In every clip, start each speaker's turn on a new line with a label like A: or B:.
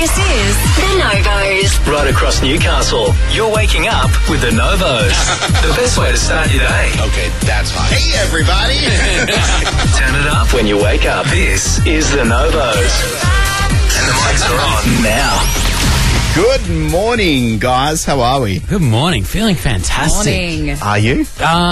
A: This is The Novos.
B: Right across Newcastle, you're waking up with The Novos. The best way to start your day.
C: Okay, that's hot. Hey, everybody.
B: Turn it up when you wake up. This is The Novos. And the mics are on now.
C: Good morning, guys. How are we?
D: Good morning. Feeling fantastic.
E: Morning.
C: Are you?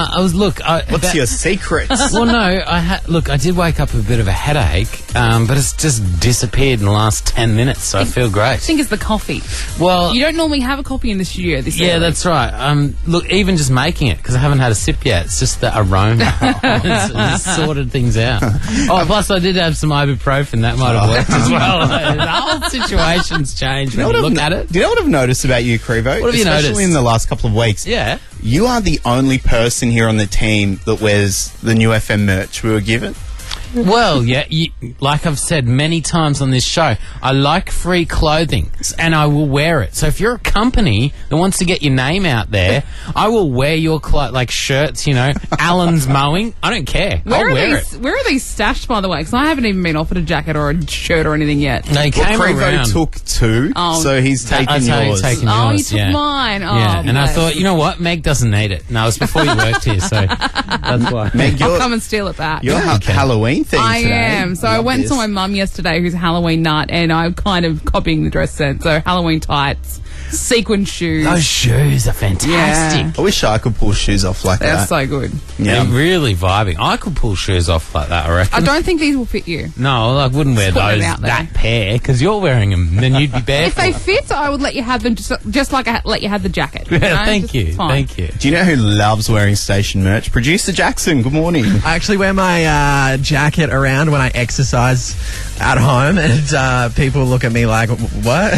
D: What's
C: your secret?
D: Well, no, I did wake up with a bit of a headache, but it's just disappeared in the last 10 minutes, so I feel great.
E: I think it's the coffee.
D: Well,
E: You don't normally have a coffee in the studio this
D: yeah,
E: early.
D: that's right. Look, even just making it, because I haven't had a sip yet, it's just the aroma. it's sorted things out. Oh, plus I did have some ibuprofen. That might have worked as well. The whole situation's changed when you look at it.
C: Do you know what I've noticed about you, Crevo?
D: What have you noticed?
C: Especially in the last couple of weeks.
D: Yeah.
C: You are the only person here on the team that wears the new FM merch we were given.
D: Well, yeah, like I've said many times on this show, I like free clothing, and I will wear it. So if you're a company that wants to get your name out there, I will wear your like shirts, Alan's Mowing. I don't care. I'll wear it.
E: Where are these stashed, by the way? Because I haven't even been offered a jacket or a shirt or anything yet.
D: They came
C: Crevo
D: around.
C: took two, so he's taken yours.
E: He took mine. Oh,
D: yeah, and I
E: bless.
D: thought, you know what? Meg doesn't need it. No, it's before you worked here, so that's why.
C: Meg,
E: I'll come and steal it back.
C: You're Halloween themed
E: I
C: today.
E: am. So I went to my mum yesterday, who's a Halloween nut, and I'm kind of copying the dress sense. So Halloween tights, sequin shoes.
D: Those shoes are fantastic.
C: I wish I could pull shoes off like
E: They're
C: that.
E: so good.
C: Yeah.
D: They're really vibing. I could pull shoes off like that, I reckon.
E: I don't think these will fit you.
D: No, I wouldn't wear
E: Just put them
D: those,
E: out there.
D: that pair, because you're wearing them, then you'd be barefoot.
E: If they fit, I would let you have them just like I let you have the jacket.
D: Thank you.
E: Fine.
C: Do you know who loves wearing station merch? Producer Jackson, good morning.
F: I actually wear my jacket around when I exercise at home, and people look at me like, what?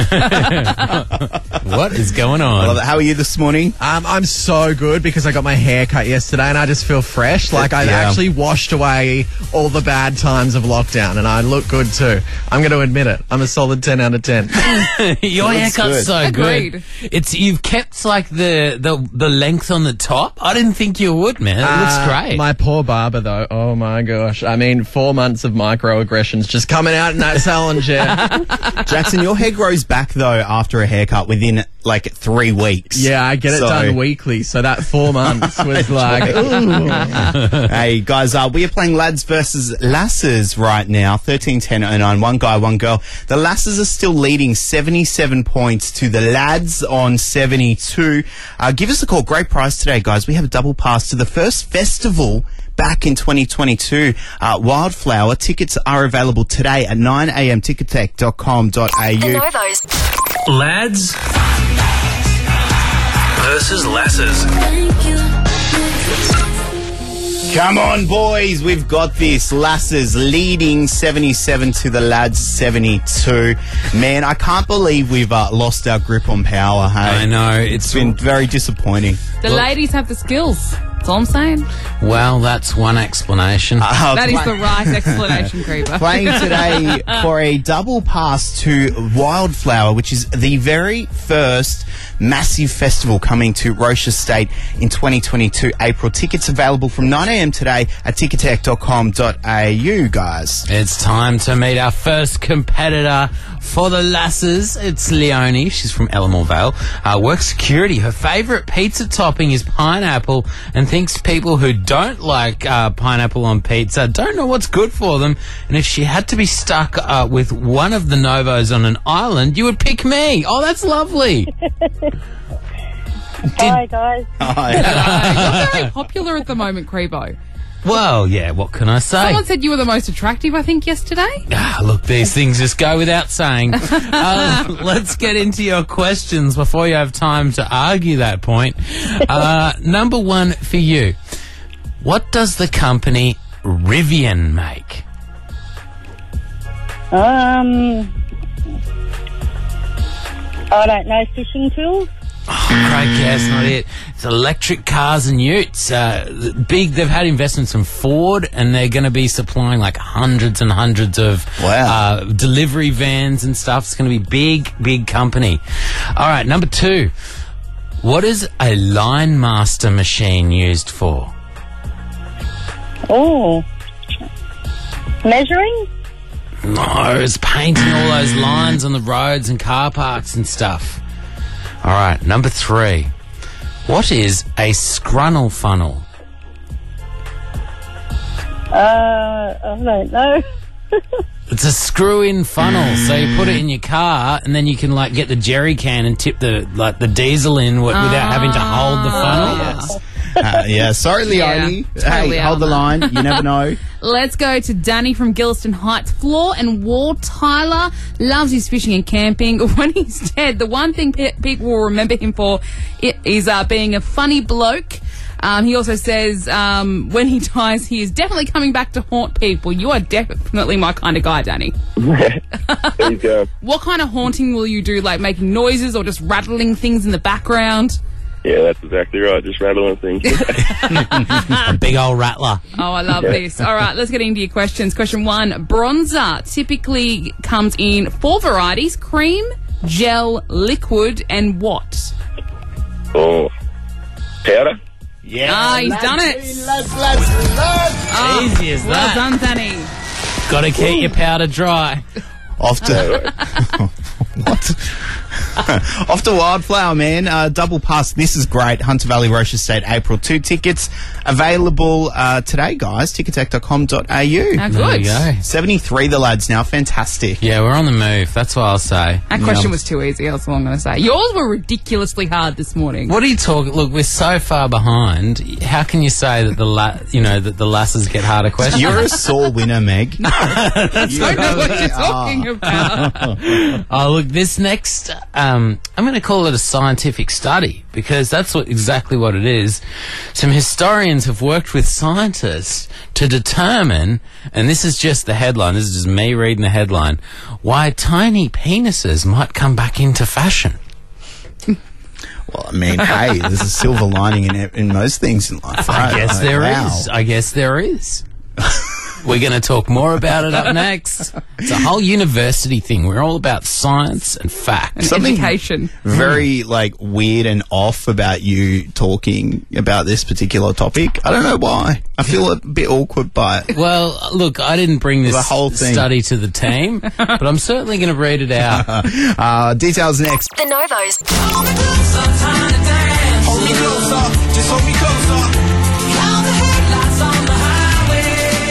D: What is going
C: I
D: on?
C: love it. How are you this morning?
F: I'm so good because I got my hair cut yesterday and I just feel fresh. Like I've actually washed away all the bad times of lockdown and I look good too. I'm going to admit it. I'm a solid 10 out of 10.
D: Your
C: Looks
D: haircut's
C: good.
D: so
E: Agreed.
D: good. You've kept like the length on the top. I didn't think you would, man. It looks great.
F: My poor barber though. Oh my gosh. I mean, 4 months of microaggressions just coming out in that salon chair.
C: Jackson, your hair grows back though after a haircut within like 3 weeks.
F: Yeah, I get it done weekly. So that 4 months was like, ooh.
C: Hey guys, we are playing lads versus lasses right now. 13-10-09. One guy, one girl. The lasses are still leading 77 points to the lads on 72. Give us a call. Great prize today, guys. We have a double pass to the first festival back in 2022. Wildflower. Tickets are available today at 9 a.m. tickettech.com.au.
A: The Novos.
B: Lads versus lasses.
C: Come on, boys. We've got this. Lasses leading 77 to the lads 72. Man, I can't believe we've lost our grip on power, hey?
D: I know.
C: It's been very disappointing.
E: The ladies have the skills. That's all I'm saying.
D: Well, that's one explanation.
E: That is the right explanation, Creeper.
C: Playing today for a double pass to Wildflower, which is the very first massive festival coming to Roche Estate in 2022 April. Tickets available from 9 a.m. today at tickettech.com.au, guys.
D: It's time to meet our first competitor for the lasses. It's Leonie. She's from Elmore Vale. Works security. Her favourite pizza topping is pineapple and thinks people who don't like pineapple on pizza don't know what's good for them. And if she had to be stuck with one of the Novos on an island, you would pick me. Oh, that's lovely.
G: Hi, guys.
E: You're very popular at the moment, Creebo.
D: Well, yeah, what can I say?
E: Someone said you were the most attractive, I think, yesterday.
D: Look, these things just go without saying. Let's get into your questions before you have time to argue that point. Number one for you. What does the company Rivian make?
G: I don't know, fishing tools?
D: Great guess, not it. It's electric cars and utes. They've had investments from Ford, and they're going to be supplying like hundreds and hundreds of delivery vans and stuff. It's going to be big company. All right, number two. What is a line master machine used for?
G: Oh. Measuring?
D: No, it's painting all those lines on the roads and car parks and stuff. All right, number 3. What is a scrunnel funnel?
G: I don't know.
D: It's a screw-in funnel, so you put it in your car, and then you can like get the jerry can and tip the diesel in without having to hold the funnel.
C: Yes. Sorry, Leonie.
E: Yeah, totally
C: hey, hold the line. You never know.
E: Let's go to Danny from Gilliston Heights. Floor and Wall Tyler loves his fishing and camping. When he's dead, the one thing people will remember him for is being a funny bloke. He also says when he dies, he is definitely coming back to haunt people. You are definitely my kind of guy, Danny.
H: There you go.
E: What kind of haunting will you do? Like making noises or just rattling things in the background?
H: Yeah, that's exactly right. Just rattling things.
D: A big old rattler.
E: Oh, I love this. All right, let's get into your questions. Question 1. Bronzer typically comes in 4 varieties: cream, gel, liquid, and what?
H: Oh, powder?
C: Yeah.
E: He's done it.
D: Easy as
E: Well
D: that.
E: done, Danny.
D: Got to keep your powder dry.
C: Off to what? Off to Wildflower, man. Double pass. This is great. Hunter Valley Roche Estate, April 2 tickets available today, guys. Ticketek.com.au.
E: How
D: There
E: good.
D: you go.
C: 73 the lads now. Fantastic.
D: Yeah, we're on the move. That's what I'll say.
E: That question was too easy. That's all I'm going to say. Yours were ridiculously hard this morning.
D: What are you talking? Look, we're so far behind. How can you say that the lasses get harder questions?
C: You're a sore winner, Meg.
E: I don't know what you're talking about.
D: Oh, look, this next, I'm going to call it a scientific study because that's exactly what it is. Some historians have worked with scientists to determine, and this is just the headline, this is just me reading the headline, why tiny penises might come back into fashion.
C: Well, I mean, hey, there's a silver lining in most things in life. Right?
D: I guess there
C: Wow.
D: is. I guess there is. We're going to talk more about it up next. It's a whole university thing. We're all about science and facts.
C: Something
E: Education.
C: very weird and off about you talking about this particular topic. I don't know why. I feel a bit awkward by it.
D: Well, look, I didn't bring this
C: The whole thing.
D: study to the team, but I'm certainly going to read it out.
C: Details next.
A: The Novos.
I: Hold me closer, just hold me closer. Count the headlights on the highway.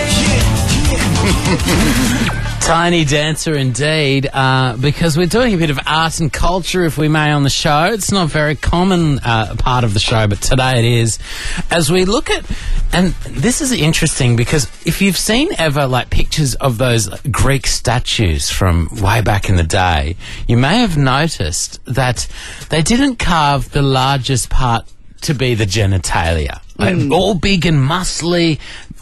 D: Tiny dancer indeed, because we're doing a bit of art and culture, if we may, on the show. It's not a very common part of the show, but today it is. As we look at, and this is interesting because if you've seen ever pictures of those Greek statues from way back in the day, you may have noticed that they didn't carve the largest part to be the genitalia. All big and muscly,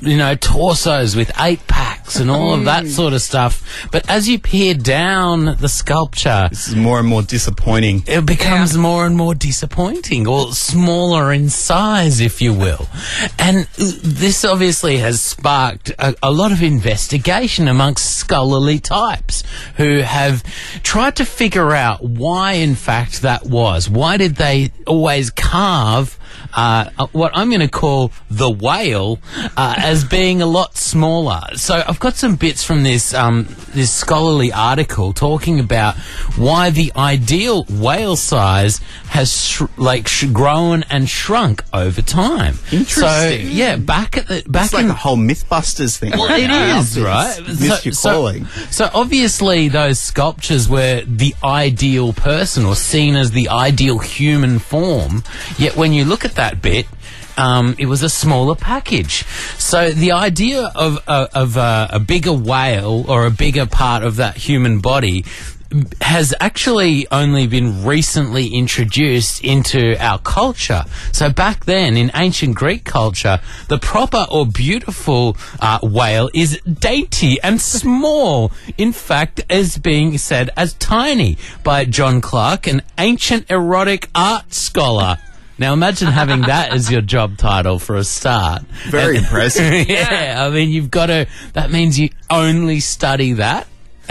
D: torsos with 8-packs and all of that sort of stuff. But as you peer down the sculpture,
C: This is more and more disappointing.
D: it becomes more and more disappointing, or smaller in size, if you will. And this obviously has sparked a lot of investigation amongst scholarly types who have tried to figure out why, in fact, that was. Why did they always carve what I'm going to call the whale as being a lot smaller? So I've got some bits from this this scholarly article talking about why the ideal whale size has grown and shrunk over time.
C: Interesting.
D: So yeah, back
C: It's like a whole Mythbusters thing.
D: well,
C: right
D: it
C: now.
D: is, right?
C: Missed your calling.
D: So obviously those sculptures were the ideal person or seen as the ideal human form, yet when you look at that bit, it was a smaller package. So the idea of a bigger whale or a bigger part of that human body has actually only been recently introduced into our culture. So back then, in ancient Greek culture, the proper or beautiful whale is dainty and small. In fact, as being said as tiny by John Clark, an ancient erotic art scholar. Now imagine having that as your job title for a start.
C: Very impressive.
D: Yeah, I mean, that means you only study that.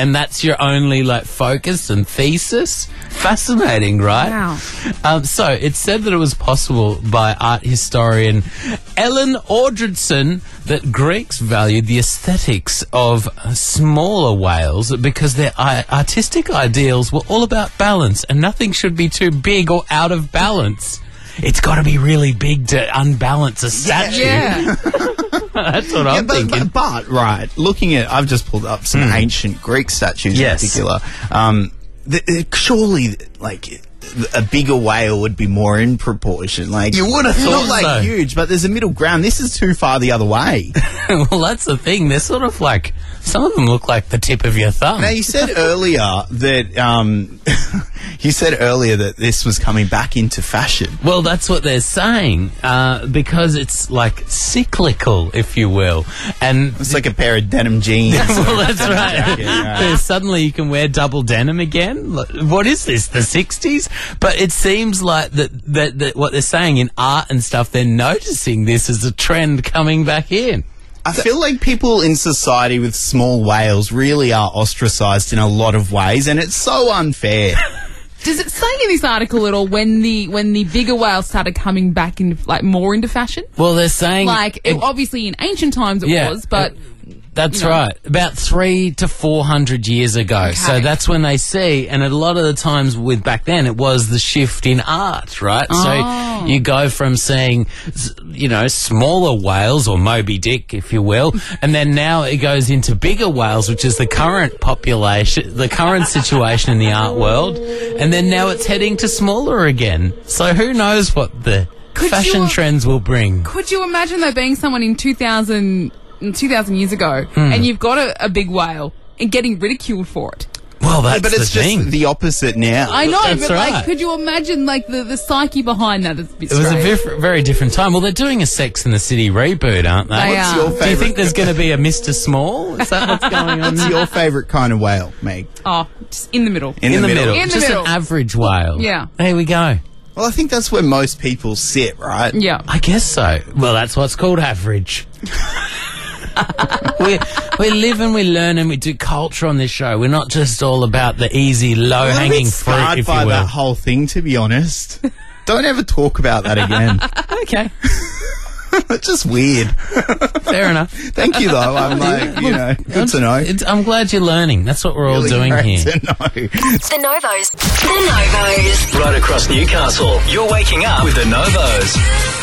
D: and that's your only like focus and thesis. Fascinating, right?
E: Wow.
D: So it's said that it was possible by art historian Ellen Ordridson that Greeks valued the aesthetics of smaller whales because their artistic ideals were all about balance, and nothing should be too big or out of balance. It's got to be really big to unbalance a statue.
E: Yeah.
D: That's what I'm thinking.
C: But, right, looking at, I've just pulled up some ancient Greek statues
D: Yes.
C: in particular. Surely, like, a bigger whale would be more in proportion. Like,
D: You would have
C: not
D: thought
C: like
D: so.
C: huge, but there's a middle ground. This is too far the other way.
D: Well, that's the thing. They're sort of like, some of them look like the tip of your thumb.
C: Now, you said earlier that this was coming back into fashion.
D: Well, that's what they're saying, because it's like cyclical, if you will. And
C: It's like a pair of denim jeans.
D: well, that's right.
C: Yeah.
D: Suddenly you can wear double denim again. What is this, the 60s? But it seems like that what they're saying in art and stuff, they're noticing this as a trend coming back in.
C: I feel like people in society with small whales really are ostracised in a lot of ways, and it's so unfair.
E: Does it say in this article at all when the bigger whales started coming back into like more into fashion?
D: Well, they're saying
E: Obviously in ancient times it was, but
D: that's
E: you know.
D: right. About 300 to 400 years ago.
E: Okay.
D: So that's when they see, and a lot of the times with back then, it was the shift in art, right?
E: Oh.
D: So you go from seeing, smaller whales, or Moby Dick, if you will, and then now it goes into bigger whales, which is the current population, the current situation in the art world, and then now it's heading to smaller again. So who knows what the fashion trends will bring.
E: Could you imagine though being someone in 2000 years ago and you've got a big whale and getting ridiculed for it?
D: Well, that's
C: but it's
D: the thing.
C: just the opposite now.
E: I know,
D: That's
E: but
D: right.
E: like, could you imagine like the psyche behind that? It's a bit
D: It was a
E: strange.
D: very different time. Well, they're doing a Sex and the City reboot, aren't they?
E: They
C: What's
E: are.
C: your
D: Do you
C: favourite?
D: think there's going to be a Mr. Small? Is that what's going on?
C: What's your favourite kind of whale, Meg?
E: Oh, just in the middle.
C: In the middle.
E: In the
D: Just
E: middle.
D: an average whale.
E: Yeah.
D: There we go.
C: Well, I think that's where most people sit, right?
E: Yeah.
D: I guess so. Well, that's what's called average. we live and we learn and we do culture on this show. We're not just all about the easy, low-hanging fruit,
C: scarred
D: if
C: by
D: you will.
C: that whole thing, to be honest. Don't ever talk about that again.
D: Okay,
C: It's just weird.
D: fair enough.
C: Thank you, though. I'm like, good to know.
D: I'm glad you're learning. That's what we're all
C: Really
D: doing
C: great
D: here.
C: to know.
A: The Novos. The Novos.
B: Right across Newcastle, you're waking up with the Novos.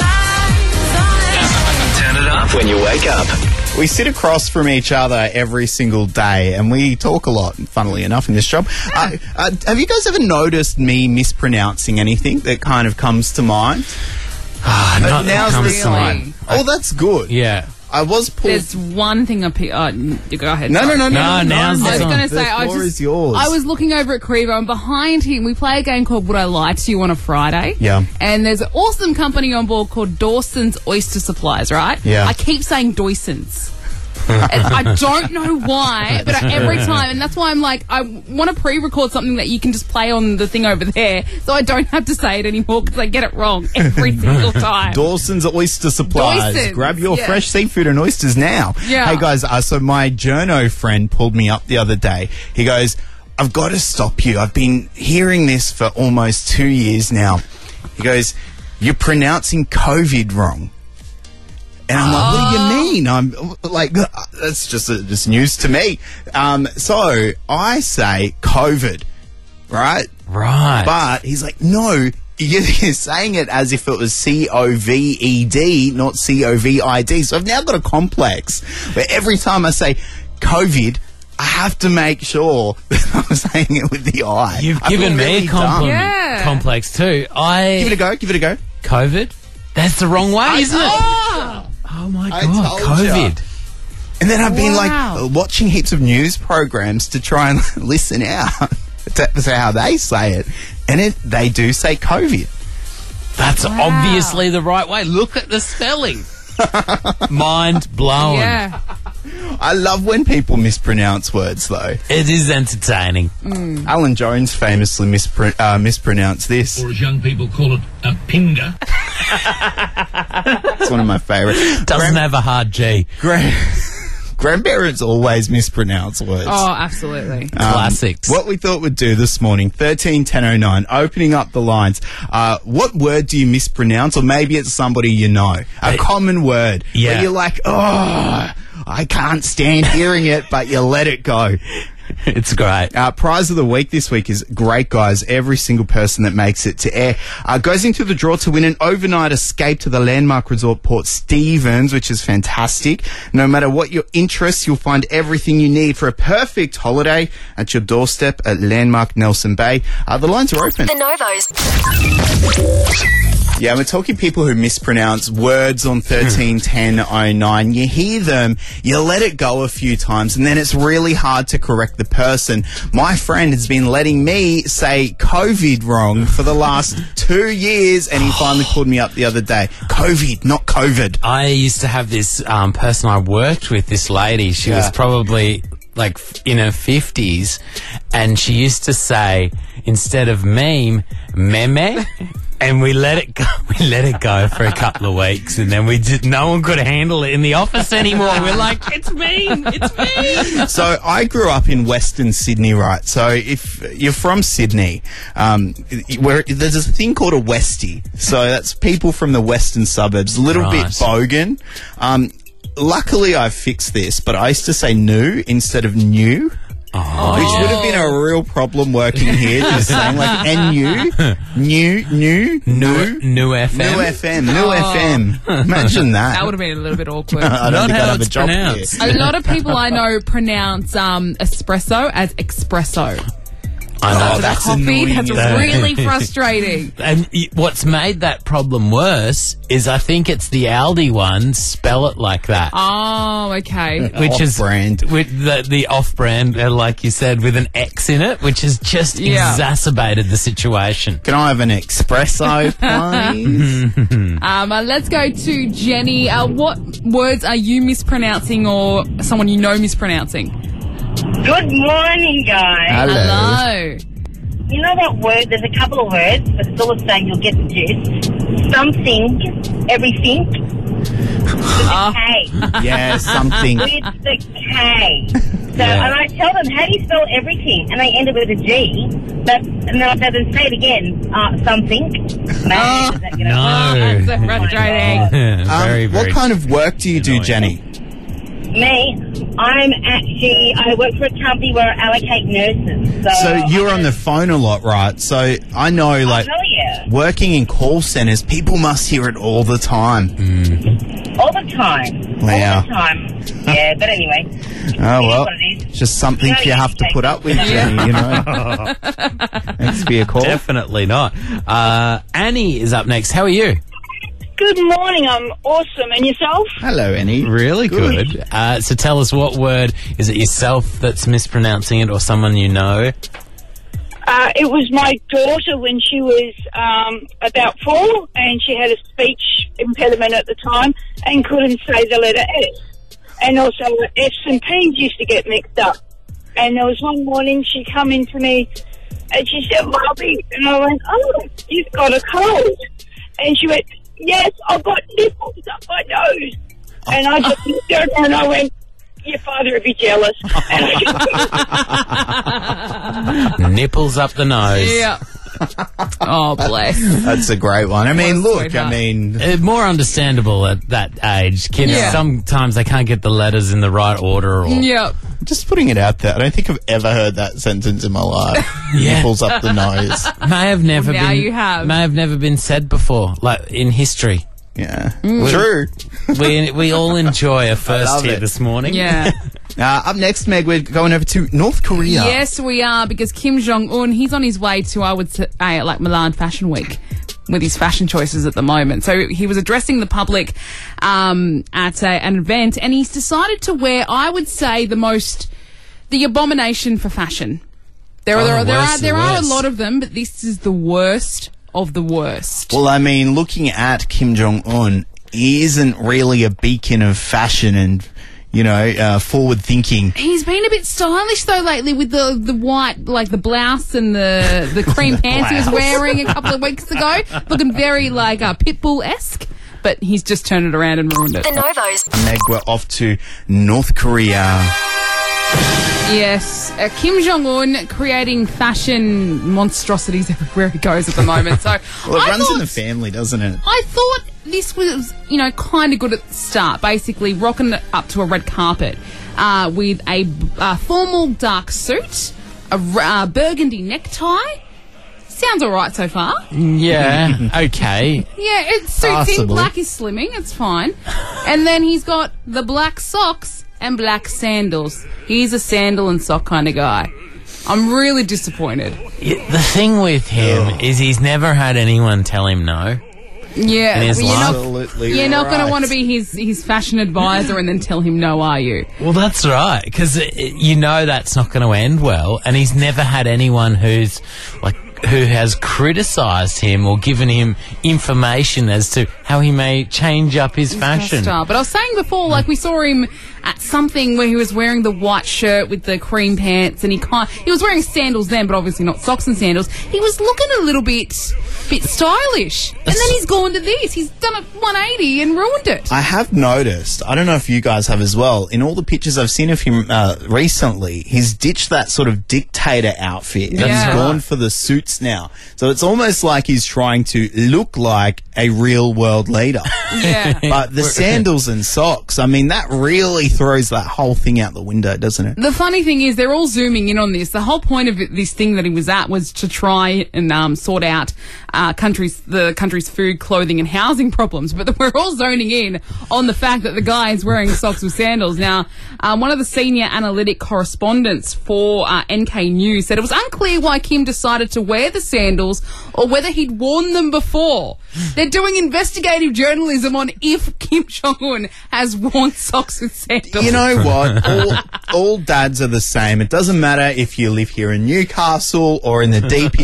B: Turn it up when you wake up.
C: We sit across from each other every single day, and we talk a lot, funnily enough, in this job. Have you guys ever noticed me mispronouncing anything that kind of comes to mind?
D: Not
C: Now's the
E: really.
C: time. Oh, that's good.
D: Yeah.
C: I was pulled...
E: There's one thing you go ahead.
C: No,
E: sorry.
C: no.
D: now's the
E: I was
D: time.
E: going to
C: The
E: say,
C: floor is yours.
E: I was looking over at Crevo, and behind him, we play a game called Would I Lie to You on a Friday.
C: Yeah.
E: And there's an awesome company on board called Dawson's Oyster Supplies, right?
C: Yeah.
E: I keep saying Dawson's. And I don't know why, but every time, and that's why I'm like, I want to pre-record something that you can just play on the thing over there, so I don't have to say it anymore because I get it wrong every single time.
C: Dawson's Oyster Supplies.
E: Dawson's,
C: Grab your
E: yeah.
C: fresh seafood and oysters now.
E: Yeah.
C: Hey, guys, so my journo friend pulled me up the other day. He goes, I've got to stop you. I've been hearing this for almost 2 years now. He goes, you're pronouncing COVID wrong. And I'm like, what do you mean? I'm like, that's just news to me. So I say COVID, right?
D: Right.
C: But he's like, no, you're saying it as if it was COVED, not COVID. So I've now got a complex where every time I say COVID, I have to make sure that I'm saying it with the I.
D: You've
C: I feel
D: given me
C: really
D: a
C: dumb.
E: Yeah.
D: complex too.
C: Give it a go.
D: COVID? That's the wrong way, isn't it? Oh my
C: I
D: God,
C: told ya.
D: COVID.
C: And then I've been
E: Wow.
C: like watching heaps of news programs to try and listen out to how they say it. And they do say COVID.
D: That's obviously the right way. Look at the spelling. Mind blown.
E: Yeah.
C: I love when people mispronounce words, though.
D: It is entertaining.
C: Alan Jones famously mispronounced this.
J: Or as young people call it, a pinger.
C: It's one of my favourite.
D: Doesn't have a hard G.
C: Grandparents always mispronounce words.
E: Oh, absolutely.
D: Classics.
C: What we thought we'd do this morning, 131009, opening up the lines. What word do you mispronounce? Or maybe it's somebody you know. A common word.
D: Yeah.
C: Where you're like, oh, I can't stand hearing it, but you let it go.
D: It's great.
C: Prize of the week this week is great, guys. Every single person that makes it to air goes into the draw to win an overnight escape to the landmark resort Port Stephens, which is fantastic. No matter what your interests, you'll find everything you need for a perfect holiday at your doorstep at Landmark Nelson Bay. The lines are open.
A: The Novos.
C: Yeah, we're talking people who mispronounce words on 131009. You hear them, you let it go a few times, and then it's really hard to correct the person. My friend has been letting me say COVID wrong for the last 2 years, and he finally called me up the other day. COVID, not COVID.
D: I used to have this person I worked with, this lady. She was probably like in her 50s, and she used to say, instead of meme, meme. And we let it go. We let it go for a couple of weeks, and then no one could handle it in the office anymore. We're like, it's mean.
C: So I grew up in Western Sydney, right? So if you're from Sydney, where there's a thing called a Westie. So that's people from the western suburbs. A little bit bogan. Luckily, I've fixed this, but I used to say new instead of new. Which would have been a real problem working here, just saying like new FM. Imagine that.
E: That would have been a little bit awkward.
C: I don't think I'd have a job here.
E: A lot of people I know pronounce espresso as espresso.
D: I know,
C: that's
E: coffee.
C: annoying.
E: That's really frustrating.
D: And what's made that problem worse is I think it's the Aldi ones spell it like that.
E: Oh, okay.
D: Which is
C: off-brand.
D: With the off-brand, like you said, with an X in it, which has just exacerbated the situation.
C: Can I have an espresso, please?
E: Let's go to Jenny. What words are you mispronouncing or someone you know mispronouncing?
G: Good morning, guys.
E: Hello.
G: You know that word? There's a couple of words, but it's all the same. You'll get the gist. Something, everything. With a K.
C: Yeah, something.
G: With the K. So, and I tell them, how do you spell everything? And they end it with a G. And then I tell them, say it again. Something. Man, does that get
E: That's so frustrating.
D: Very,
C: what kind of work do you do, Jenny?
G: Me, I work for a company where I allocate nurses.
C: So you're on the phone a lot, right? So I know, like, working in call centres, people must hear it all the time.
G: All the time.
C: Wow.
G: All the time. Yeah, but anyway.
C: Oh, well, it's just something you have to put up with, Jenny, you know. Thanks for your call.
D: Definitely not. Annie is up next. How are you?
K: Good morning. I'm awesome. And yourself?
C: Hello, Annie.
D: Really good. So tell us, what word is it yourself that's mispronouncing it, or someone you know?
K: It was my daughter when she was about 4, and she had a speech impediment at the time and couldn't say the letter S. And also F's and P's used to get mixed up. And there was one morning she come in to me and she said, "Bobby," and I went, "Oh, you've got a cold." And she went, "Yes, I've got nipples up my nose." And I just looked at her and I went, "Your father would be jealous." And I just
D: Nipples up the nose.
E: Yeah. Oh, bless.
C: That's a great one. I mean, look, I mean...
D: more understandable at that age. Kids, sometimes they can't get the letters in the right order. Or
C: Just putting it out there, I don't think I've ever heard that sentence in my life. Nipples up the nose.
D: May have never
E: Now
D: been.
E: you have.
D: May have never been said before, like in history.
C: Yeah. True.
D: We all enjoy a first here this morning.
E: Yeah.
C: Up next, Meg, we're going over to North Korea.
E: Yes, we are, because Kim Jong-un, he's on his way to, I would say, like Milan Fashion Week with his fashion choices at the moment. So he was addressing the public at an event, and he's decided to wear, I would say, the abomination for fashion. There are a lot of them, but this is the worst of the worst.
C: Well, I mean, looking at Kim Jong-un, he isn't really a beacon of fashion and, you know, forward thinking.
E: He's been a bit stylish though lately with the white, like the blouse and the cream pants he was wearing a couple of weeks ago, looking very like Pitbull-esque. but he's just turned it around and ruined it.
A: The Novos.
C: Meg, we're off to North Korea.
E: Yes, Kim Jong-un creating fashion monstrosities everywhere he goes at the moment. So
C: Well, it
E: I
C: runs in
E: thought-
C: the family, doesn't it?
E: I thought this was, kind of good at the start. Basically, rocking it up to a red carpet with a formal dark suit, a burgundy necktie. Sounds all right so far.
D: Yeah, okay.
E: Yeah, it suits him.
D: Possibly.
E: Black is slimming. It's fine. And then he's got the black socks and black sandals. He's a sandal and sock kind of guy. I'm really disappointed.
D: The thing with him is he's never had anyone tell him no.
E: Yeah,
D: In his
E: well,
D: life.
C: Absolutely
E: you're not going to
C: right.
E: want to be his fashion advisor and then tell him no, are you?
D: Well, that's right, because you know that's not going to end well, and he's never had anyone who has criticised him or given him information as to how he may change up his fashion.
E: Star. But I was saying before, we saw him at something where he was wearing the white shirt with the cream pants, and he was wearing sandals then, but obviously not socks and sandals. He was looking a little bit stylish, and then he's gone to this. He's done a 180 and ruined it.
C: I have noticed, I don't know if you guys have as well, in all the pictures I've seen of him recently, he's ditched that sort of dictator outfit. And
E: Yeah.
C: he's gone for the suits now. So it's almost like he's trying to look like a real world leader.
E: Yeah.
C: But the sandals and socks, I mean, that really throws that whole thing out the window, doesn't it?
E: The funny thing is, they're all zooming in on this. The whole point of this thing that he was at was to try and sort out the country's food, clothing, and housing problems. But we're all zoning in on the fact that the guy is wearing socks with sandals. Now, one of the senior analytic correspondents for NK News said it was unclear why Kim decided to wear the sandals or whether he'd worn them before. They're doing investigative journalism on if Kim Jong-un has worn socks with sandals.
C: You know what? All dads are the same. It doesn't matter if you live here in Newcastle or in the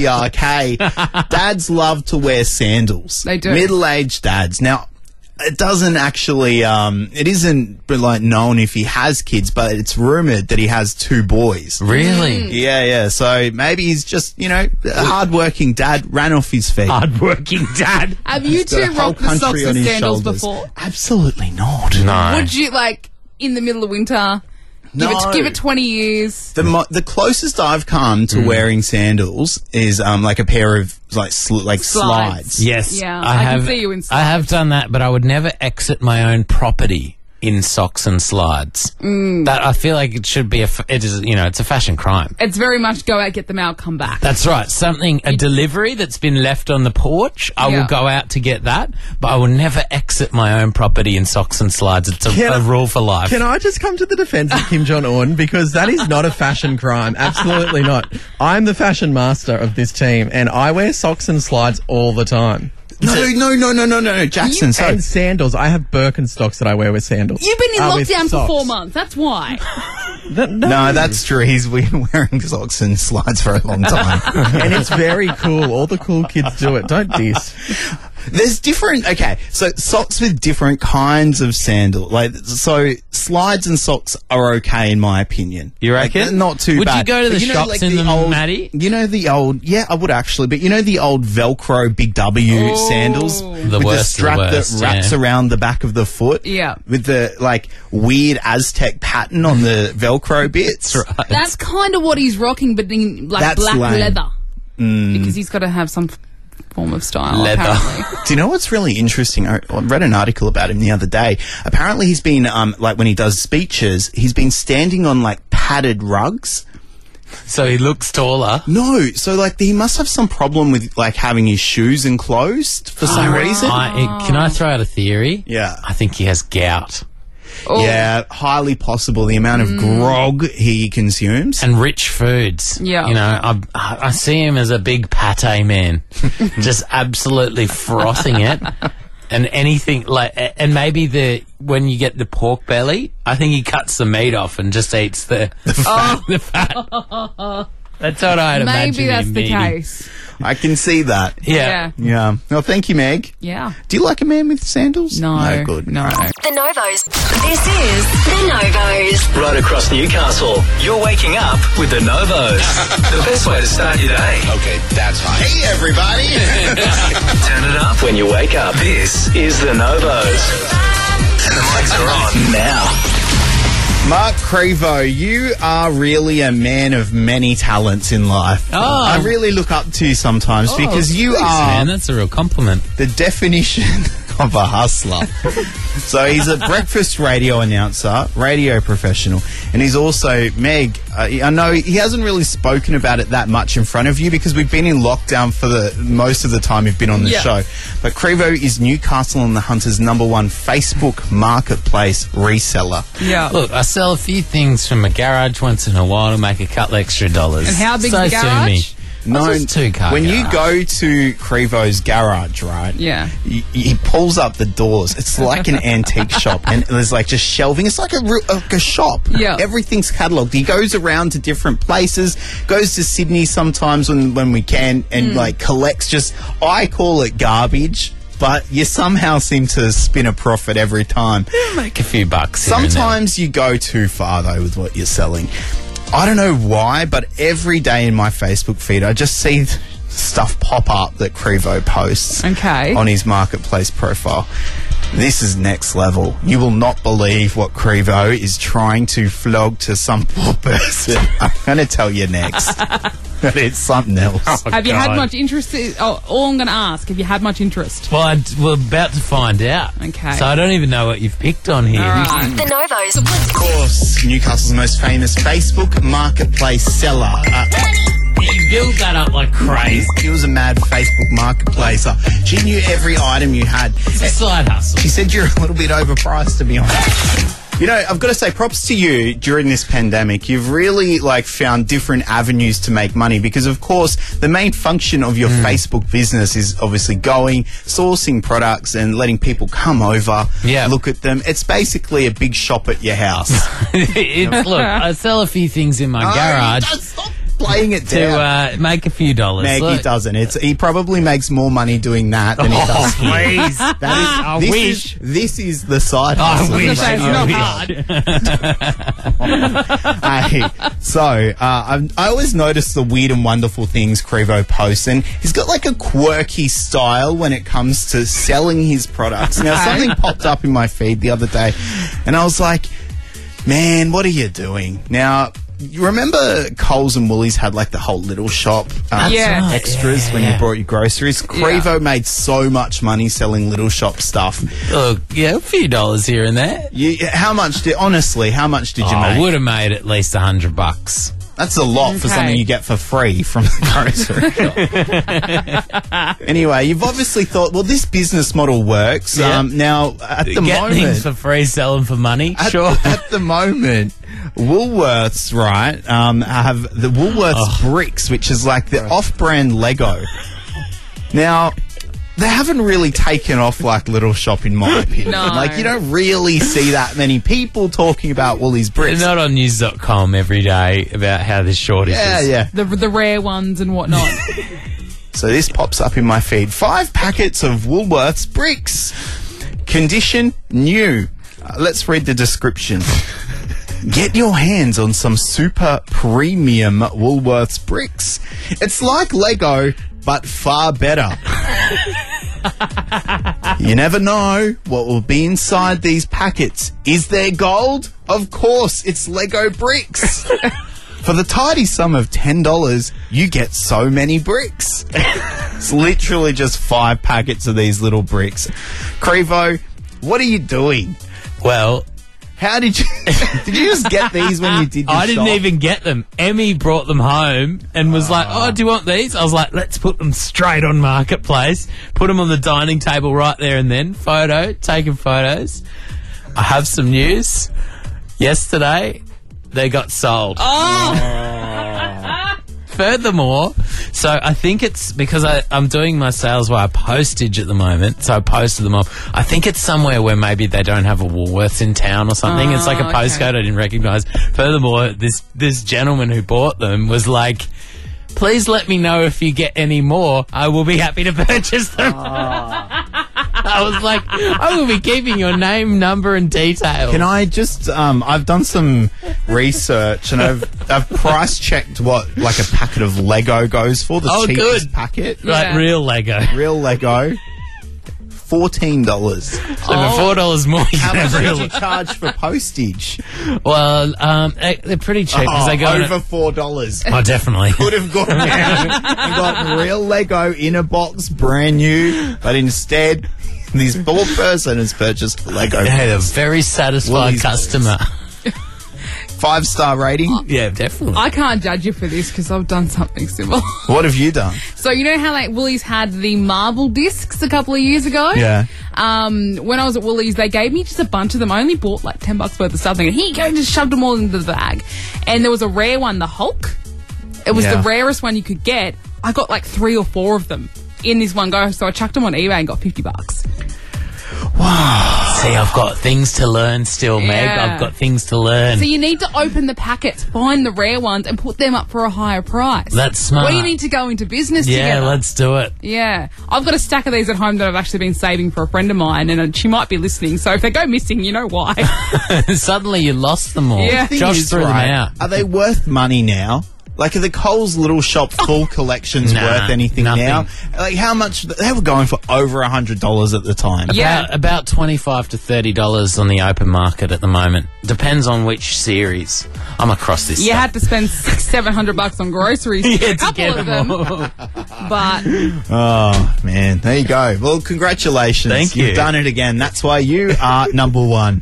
C: DPRK. Dads love to wear sandals.
E: They do.
C: Middle-aged dads. Now, it doesn't actually, it isn't known if he has kids, but it's rumoured that he has 2 boys.
D: Really?
C: Yeah. So maybe he's just, a hard-working dad, ran off his feet.
D: Hardworking dad.
E: Have you
C: He's got a
E: two
C: whole
E: rocked the socks
C: country on
E: with
C: his
E: sandals
C: shoulders.
E: before?
C: Absolutely not.
D: No.
E: Would you, in the middle of winter,
C: No.
E: give it 20 years?
C: The closest I've come to wearing sandals is like a pair of slides.
E: Yeah,
D: Yes,
E: I can see you in
D: I have done that, but I would never exit my own property in socks and slides. That I feel like it should be it's a fashion crime.
E: It's very much go out, get them out, come back.
D: That's right. A delivery that's been left on the porch, I
E: Yeah.
D: will go out to get that, but I will never exit my own property in socks and slides. It's a rule for life.
F: Can I just come to the defense of Kim Jong-un? Because that is not a fashion crime. Absolutely not. I'm the fashion master of this team, and I wear socks and slides all the time.
C: No, Jackson.
F: And sandals. I have Birkenstocks that I wear with sandals.
E: You've been in
F: With
E: lockdown for
F: socks.
E: 4 months. That's why.
C: No, that's true. He's been wearing socks and slides for a long time.
F: And it's very cool. All the cool kids do it. Don't diss.
C: There's different, so socks with different kinds of sandal. So slides and socks are okay in my opinion.
D: You reckon?
C: They're not too
D: Would
C: bad.
D: you go to
C: But
D: the shops in them,
C: old,
D: Maddie?
C: You know the old, yeah, I would actually, but you know the old Velcro Big W sandals?
D: The
C: with the
D: worst,
C: strap
D: the worst,
C: that wraps
D: yeah.
C: around the back of the foot?
E: Yeah.
C: With the, weird Aztec pattern on the Velcro bits?
D: That's right.
E: That's kind of what he's rocking, but in
C: That's
E: black
C: lame.
E: leather. Because he's got to have some form of style,
D: Leather.
E: apparently.
C: Do you know what's really interesting? I read an article about him the other day. Apparently he's been, when he does speeches, he's been standing on, padded rugs.
D: So he looks taller.
C: No, so, he must have some problem with, having his shoes enclosed for some reason.
D: Can I throw out a theory?
C: Yeah.
D: I think he has gout.
C: Yeah, highly possible. The amount of grog he consumes.
D: And rich foods.
E: Yeah.
D: I see him as a big pate man. Just absolutely frothing it. And anything and maybe when you get the pork belly, I think he cuts the meat off and just eats the fat. That's what I'd imagine.
E: Maybe that's
D: him
E: the
D: eating.
E: case.
C: I can see that.
D: Yeah.
C: Yeah. Well, thank you, Meg.
E: Yeah.
C: Do you like a man with sandals?
E: No.
C: Good.
E: No.
A: The Novos. This is The Novos.
B: Right across Newcastle, you're waking up with the Novos. The best way to start your day.
L: Okay, that's hot. Hey, everybody.
B: Turn it up when you wake up. This is the Novos. And the mics are on now.
C: Mark Crevo, you are really a man of many talents in life.
D: Oh.
C: I really look up to you sometimes because you
D: Thanks,
C: are
D: man. That's a real compliment.
C: the definition of a hustler. So he's a breakfast radio announcer, radio professional, and he's also, Meg, I know he hasn't really spoken about it that much in front of you because we've been in lockdown for the most of the time you've been on the show. But Crevo is Newcastle and the Hunters' #1 Facebook marketplace reseller.
E: Yeah.
D: Look, I sell a few things from my garage once in a while to make a couple extra dollars.
E: And how big's
D: so
E: the
D: sue
E: garage?
D: me.
C: No,
D: It's just 2-car
C: when you
D: garage.
C: go to Crevo's garage, right?
E: Yeah.
C: He pulls up the doors. It's like an antique shop, and there's like just shelving. It's like a shop.
E: Yeah.
C: Everything's catalogued. He goes around to different places, goes to Sydney sometimes when we can, and like collects just, I call it garbage, but you somehow seem to spin a profit every time.
D: Make a few bucks here and there.
C: Sometimes you go too far, though, with what you're selling. I don't know why, but every day in my Facebook feed, I just see stuff pop up that Crevo posts on his marketplace profile. This is next level. You will not believe what Crevo is trying to flog to some poor person. I'm going to tell you next. But it's something else.
E: Have you had much interest? All I'm going to ask, have you had much interest?
D: Well, we're about to find out.
E: Okay.
D: So I don't even know what you've picked on here.
E: All right.
A: The Novos.
C: Of course, Newcastle's most famous Facebook marketplace seller.
D: You build that up like crazy.
C: She was a mad Facebook marketplacer. She knew every item you had.
D: It's a side hustle.
C: She said you're a little bit overpriced, to be honest. You know, I've got to say, props to you during this pandemic. You've really, found different avenues to make money because, of course, the main function of your Facebook business is obviously sourcing products and letting people come over, look at them. It's basically a big shop at your house.
D: Look, I sell a few things in my garage.
C: Stop playing it down.
D: To make a few dollars.
C: Meg, he doesn't. He probably makes more money doing that than he does here.
D: Please. I wish.
C: This is the side
D: I
C: hustle.
D: wish.
C: I always notice the weird and wonderful things Crevo posts, and he's got like a quirky style when it comes to selling his products. Now, something popped up in my feed the other day, and I was like, man, what are you doing? Now, you remember Coles and Woolies had the whole little shop extras when you brought your groceries? Crevo made so much money selling little shop stuff.
D: Look, a few dollars here and there.
C: How much did you make?
D: I would have made at least $100.
C: That's a lot for something you get for free from the grocery shop. Anyway, you've obviously thought, well, this business model works. Now, at the
D: Get
C: moment...
D: things for free, sell them for money. Sure.
C: At the moment, Woolworths, right, have the Woolworths bricks, which is like the off-brand Lego. Now... they haven't really taken off like Little Shop, in my opinion.
E: No.
C: You don't really see that many people talking about Woolies bricks.
D: They're not on news.com every day about how there's shortages.
C: Yeah.
E: The rare ones and whatnot.
C: So this pops up in my feed. 5 packets of Woolworths bricks. Condition new. Let's read the description. Get your hands on some super premium Woolworths bricks. It's like Lego, but far better. You never know what will be inside these packets. Is there gold? Of course, it's Lego bricks. For the tidy sum of $10, you get so many bricks. It's literally just 5 packets of these little bricks. Crevo, what are you doing?
D: Well...
C: how did you... did you just get these when you did your
D: I didn't
C: shop?
D: even get them. Emmy brought them home and was like, oh, do you want these? I was like, let's put them straight on Marketplace. Put them on the dining table right there and then. Taking photos. I have some news. Yesterday, they got sold. Furthermore, so I think it's because I'm doing my sales via postage at the moment, so I posted them off. I think it's somewhere where maybe they don't have a Woolworths in town or something. It's like a postcode I didn't recognise. Furthermore, this gentleman who bought them was like, please let me know if you get any more. I will be happy to purchase them. I was like, I will be keeping your name, number, and details.
C: Can I just? I've done some research and I've price checked what like a packet of Lego goes for. The cheapest packet,
D: Right, real Lego.
C: real Lego. $14.
D: So for $4 more, you
C: How
D: can
C: much
D: have
C: did
D: real.
C: you charge for postage?
D: Well, they're pretty cheap because they go on
C: over $4.
D: Oh, definitely.
C: Could have gone down and got real Lego in a box, brand new, but instead, this poor person has purchased Lego.
D: Hey, a very satisfied
C: Woolies
D: customer.
C: 5-star rating.
D: Yeah, definitely.
E: I can't judge you for this because I've done something similar.
C: What have you done?
E: So you know how like Woolies had the marble discs a couple of years ago?
C: Yeah.
E: When I was at Woolies, they gave me just a bunch of them. I only bought like $10 worth of stuff. And here you go, and just shoved them all into the bag. And there was a rare one, the Hulk. It was the rarest one you could get. I got like 3 or 4 of them in this one go. So I chucked them on eBay and got $50.
C: Wow.
D: See, I've got things to learn still, Meg.
E: Yeah.
D: I've got things to learn.
E: So you need to open the packets, find the rare ones, and put them up for a higher price.
D: That's smart.
E: We need to go into business
D: Yeah,
E: together.
D: let's do it.
E: Yeah. I've got a stack of these at home that I've actually been saving for a friend of mine, and she might be listening, so if they go missing, you know why.
D: Suddenly you lost them all.
E: Yeah.
D: Josh threw them out.
C: Are they worth money now? Like, are the Coles Little Shop full collections
D: Nah,
C: worth anything
D: nothing.
C: now? Like, how much? They were going for over $100 at the time.
E: Yeah.
D: About $25 to $30 on the open market at the moment. Depends on which series. I'm across this
E: You
D: stuff.
E: had to spend $700 on groceries
D: Yeah,
E: for a
D: to
E: couple
D: get
E: of
D: them
E: them.
D: all.
E: But
C: Oh, man. There you go. Well, congratulations.
D: Thank you.
C: You've done it again. That's why you are number one.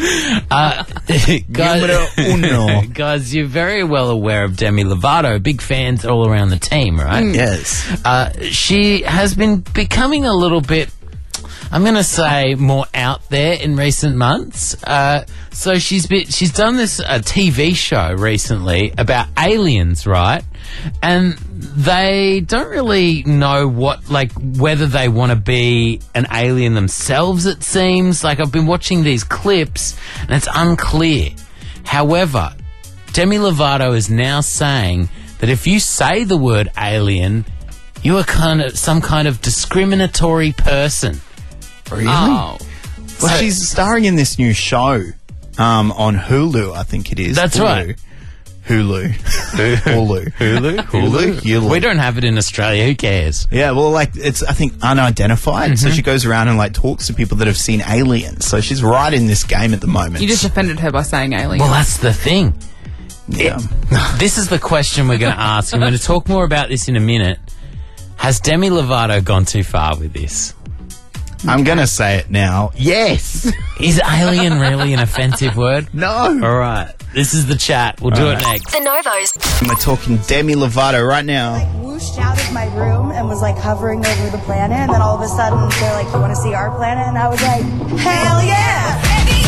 C: Numero uno.
D: Guys, you're very well aware of Demi Lovato. Big fans all around the team, right?
C: Yes.
D: She has been becoming a little bit, I'm going to say, more out there in recent months. So she's done this TV show recently about aliens, right? And they don't really know whether they want to be an alien themselves, it seems. Like, I've been watching these clips and it's unclear. However, Demi Lovato is now saying that if you say the word alien, you are some kind of discriminatory person.
C: Really?
E: oh,
C: Well, she's starring in this new show on Hulu, I think it is.
D: That's
C: Hulu.
D: right.
C: Hulu. Hulu.
D: We don't have it in Australia. Who cares?
C: Yeah, well, like, it's, I think, unidentified.
D: Mm-hmm.
C: So she goes around and, like, talks to people that have seen aliens. So she's right in this game at the moment.
E: you just offended her by saying alien.
D: Well, that's the thing.
C: Yeah.
D: This is the question we're going to ask. I'm going to talk more about this in a minute. Has Demi Lovato gone too far with this?
C: I'm going to say it now. Yes.
D: Is alien really an offensive word?
C: No.
D: All right. This is the chat. We'll do it next.
A: The Novos.
C: And we're talking Demi Lovato right now.
L: Whooshed out of my room and was like hovering over the planet, and then all of a sudden they're like, "You want to see our planet?" And I was like, "Hell yeah!"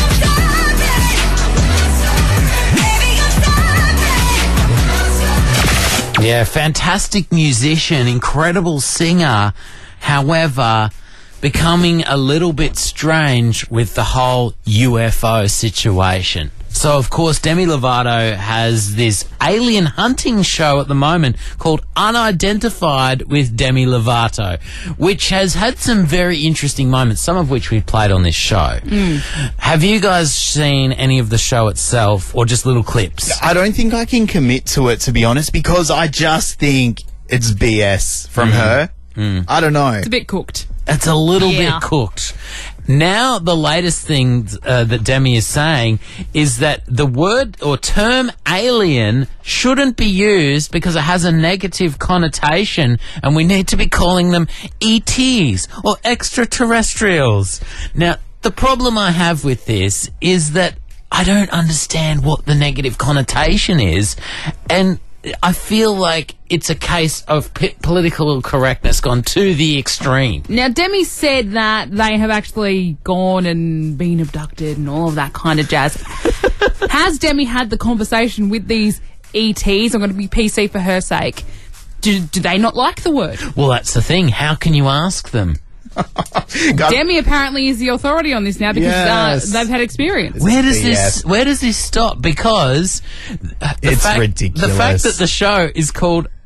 D: Yeah, fantastic musician, incredible singer. However, becoming a little bit strange with the whole UFO situation. So, of course, Demi Lovato has this alien hunting show at the moment called Unidentified with Demi Lovato, which has had some very interesting moments, some of which we've played on this show. Have you guys seen any of the show itself or just little clips?
C: I don't think I can commit to it, to be honest, because I just think it's BS from her. I don't know.
E: It's a bit cooked.
D: It's a little
E: Yeah.
D: bit cooked. Now, the latest thing that Demi is saying is that the word or term alien shouldn't be used because it has a negative connotation, and we need to be calling them ETs or extraterrestrials. Now, the problem I have with this is that I don't understand what the negative connotation is, and I feel like it's a case of political correctness gone to the extreme.
E: Now, Demi said that they have actually gone and been abducted and all of that kind of jazz. Has Demi had the conversation with these ETs? I'm going to be PC for her sake. Do they not like the word?
D: Well, that's the thing. How can you ask them?
E: Demi apparently is the authority on this now because
C: Yes.
E: they've had experience.
D: Where does
C: BS.
D: this stop? Because
C: It's ridiculous.
D: The fact that the show is called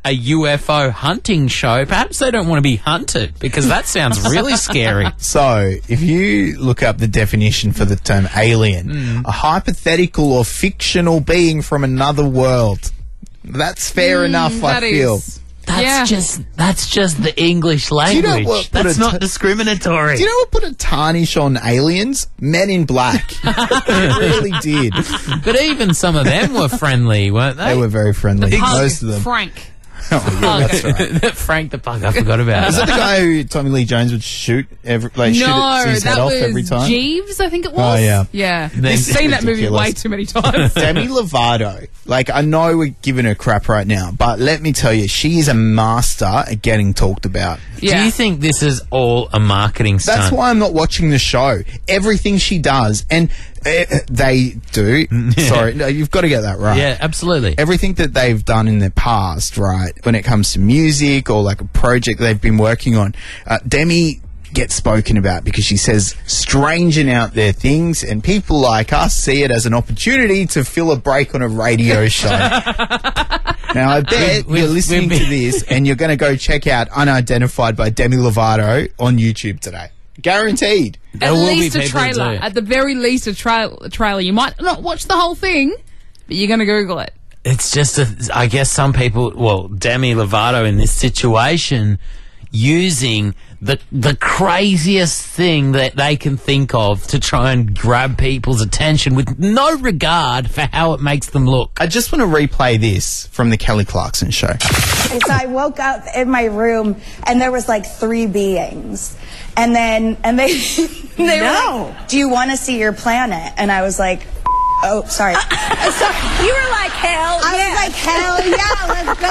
D: a UFO hunting show. Perhaps they don't want to be hunted, because that sounds really scary.
C: So, if you look up the definition for the term alien, a hypothetical or fictional being from another world. That's fair enough, I feel.
D: That's just the English language. That's not discriminatory.
C: Do you know what put a tarnish on aliens? Men in Black. It really did.
D: But even some of them were friendly, weren't they?
C: They were very friendly. Most of them.
E: Frank.
C: Oh, yeah, that's right.
D: Frank the Pug, I forgot about.
C: Is that the guy who Tommy Lee Jones would shoot his head off every time?
E: Jeeves, I think it was.
C: Oh, yeah.
E: Yeah. You've seen that movie way too many times.
C: Demi Lovato. Like, I know we're giving her crap right now, but let me tell you, she is a master at getting talked about.
D: Yeah. Do you think this is all a marketing stunt?
C: That's why I'm not watching the show. Everything she does, and they do. Sorry, no, you've got to get that right.
D: Yeah, absolutely.
C: Everything that they've done in their past, right, when it comes to music or like a project they've been working on, Demi gets spoken about because she says strange and out there things, and people like us see it as an opportunity to fill a break on a radio show. Now, I bet you're listening to this and you're going to go check out Unidentified by Demi Lovato on YouTube today. Guaranteed.
E: At least a trailer. At the very least, a trailer. You might not watch the whole thing, but you're going to Google it.
D: It's just, I guess some people, well, Demi Lovato in this situation, using the craziest thing that they can think of to try and grab people's attention with no regard for how it makes them look.
C: I just want to replay this from the Kelly Clarkson show.
L: And so I woke up in my room and there was like 3 beings. And they were like, do you want to see your planet? And I was like, oh, sorry.
M: So you were like, hell yeah.
L: I was like, hell yeah, let's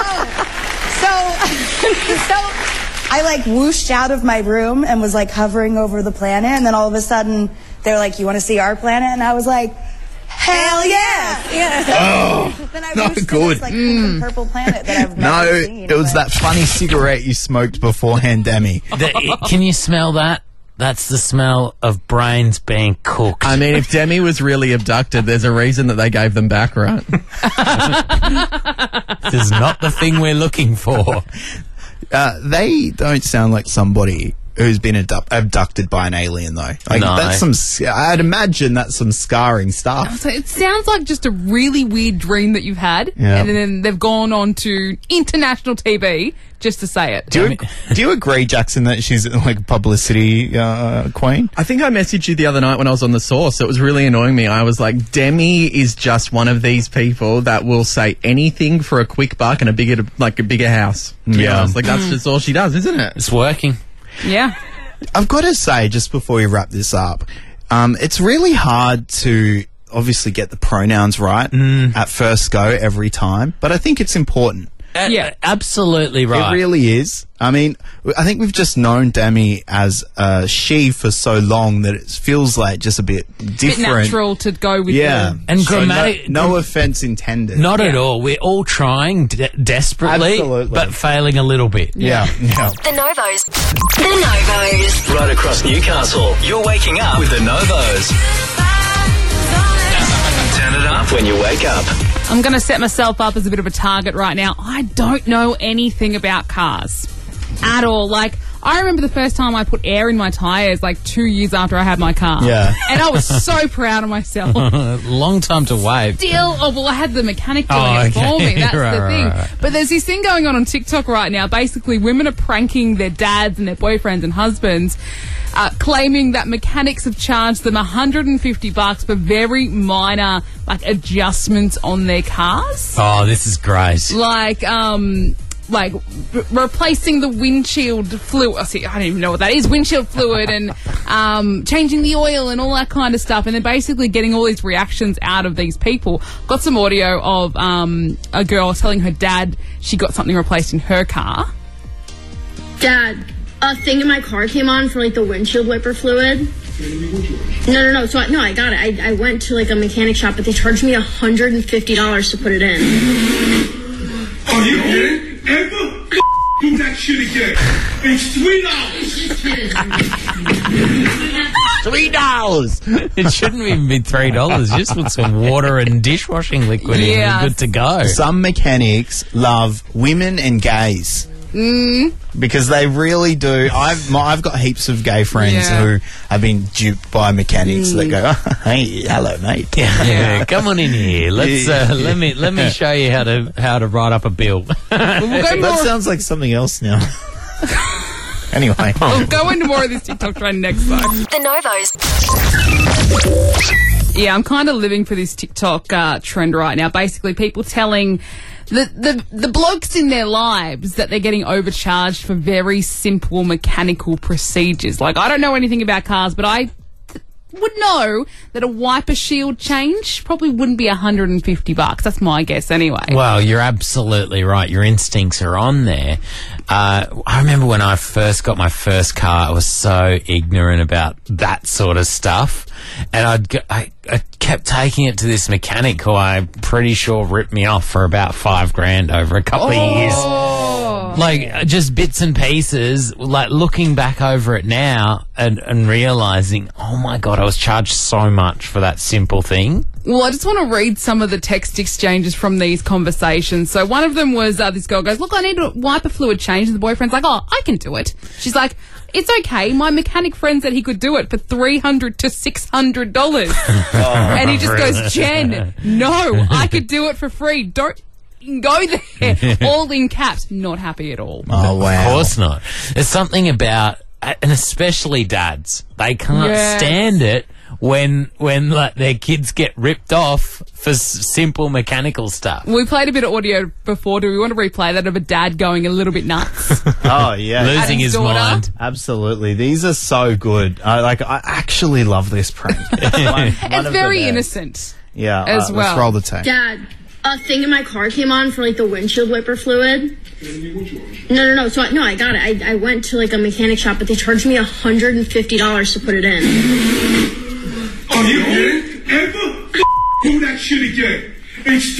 L: go. So I like whooshed out of my room and was like hovering over the planet, and then all of a sudden they're like, you want to see our planet? And I was like, hell yeah.
C: Oh,
L: then I
C: not
L: whooshed
C: good.
L: to this, like, pink and purple planet that I've never seen.
C: It was that funny cigarette you smoked beforehand, Demi.
D: Can you smell that? That's the smell of brains being cooked.
F: I mean, if Demi was really abducted, there's a reason that they gave them back, right?
D: This is not the thing we're looking for.
C: They don't sound like somebody who's been abducted by an alien, though. Like,
D: No.
C: that's I'd imagine that's some scarring stuff.
E: So it sounds like just a really weird dream that you've had,
C: Yeah.
E: and then they've gone on to international TV just to say it.
C: Do you agree, Jackson, that she's like publicity queen?
F: I think I messaged you the other night when I was on The Source. It was really annoying me. I was like, Demi is just one of these people that will say anything for a quick buck and a bigger house. To be honest. Like, that's just all she does, isn't it?
D: It's working.
E: Yeah.
C: I've got to say, just before we wrap this up, it's really hard to obviously get the pronouns right at first go every time, but I think it's important.
D: Yeah, absolutely right.
C: It really is. I mean, I think we've just known Demi as she for so long that it feels like just a bit different.
E: Bit natural to go with
C: Yeah.
E: the...
D: And
C: So
D: grammatic...
C: no offense intended.
D: Not at all. We're all trying desperately,
C: Absolutely.
D: but failing a little bit.
C: Yeah.
A: The Novos. The Novos.
B: Right across Newcastle, you're waking up with the Novos. Turn it up when you wake up.
E: I'm going to set myself up as a bit of a target right now. I don't know anything about cars at all. Like, I remember the first time I put air in my tyres, like 2 years after I had my car.
C: Yeah.
E: And I was so proud of myself.
D: Long time to wait.
E: I had the mechanic doing
D: Oh,
E: it for
D: okay.
E: me. That's
D: Right,
E: the thing.
D: right.
E: But there's this thing going on TikTok right now. Basically, women are pranking their dads and their boyfriends and husbands, claiming that mechanics have charged them $150 for very minor, like, adjustments on their cars.
D: Oh, this is great.
E: Like replacing the windshield fluid. I don't even know what that is. Windshield fluid and changing the oil and all that kind of stuff. And they're basically getting all these reactions out of these people. Got some audio of a girl telling her dad she got something replaced in her car.
N: Dad, a thing in my car came on for like the windshield wiper fluid. No. So I got it. I went to like a mechanic shop, but they charged me $150 to put it in.
I: Are you kidding? Ever do that shit again? It's $3.
C: $3.
D: It shouldn't even be $3. Just put some water and dishwashing liquid in.
E: Yeah.
D: You're good to go.
C: Some mechanics love women and gays. Because they really do. I've got heaps of gay friends who have been duped by mechanics that go, oh, hey, hello, mate.
D: Yeah, come on in here. Let's let me show you how to write up a bill.
C: That sounds like something else now. Anyway,
E: We'll go into more of this TikTok trend next time.
A: The Novos.
E: Yeah, I'm kind of living for this TikTok trend right now. Basically, people telling the blokes in their lives that they're getting overcharged for very simple mechanical procedures. Like, I don't know anything about cars, but I would know that a wiper shield change probably wouldn't be $150. That's my guess anyway.
D: Well, you're absolutely right. Your instincts are on there. I remember when I first got my first car, I was so ignorant about that sort of stuff. And I kept taking it to this mechanic who I'm pretty sure ripped me off for about $5,000 over a couple of years. Like, just bits and pieces, like, looking back over it now and realising, oh my God, I was charged so much for that simple thing.
E: Well, I just want to read some of the text exchanges from these conversations. So one of them was this girl goes, look, I need a wiper fluid change. And the boyfriend's like, oh, I can do it. She's like, it's okay. My mechanic friend said he could do it for $300 to $600. And he just goes, Jen, no, I could do it for free. Don't go there. All in caps. Not happy at all.
C: Oh, wow.
D: Of course not. There's something about, and especially dads, they can't stand it when like their kids get ripped off for simple mechanical stuff.
E: We played a bit of audio before. Do we want to replay that of a dad going a little bit nuts?
C: Oh, yeah.
D: Losing his mind.
C: Absolutely. These are so good. I actually love this prank.
E: It's very innocent.
C: Yeah.
E: As well.
C: Let's roll the tape.
N: Dad, a thing in my car came on for like the windshield wiper fluid. No. So I got it. I went to like a mechanic shop, but they charged me $150 to put it in.
I: Are you kidding? Ever do that shit again? It's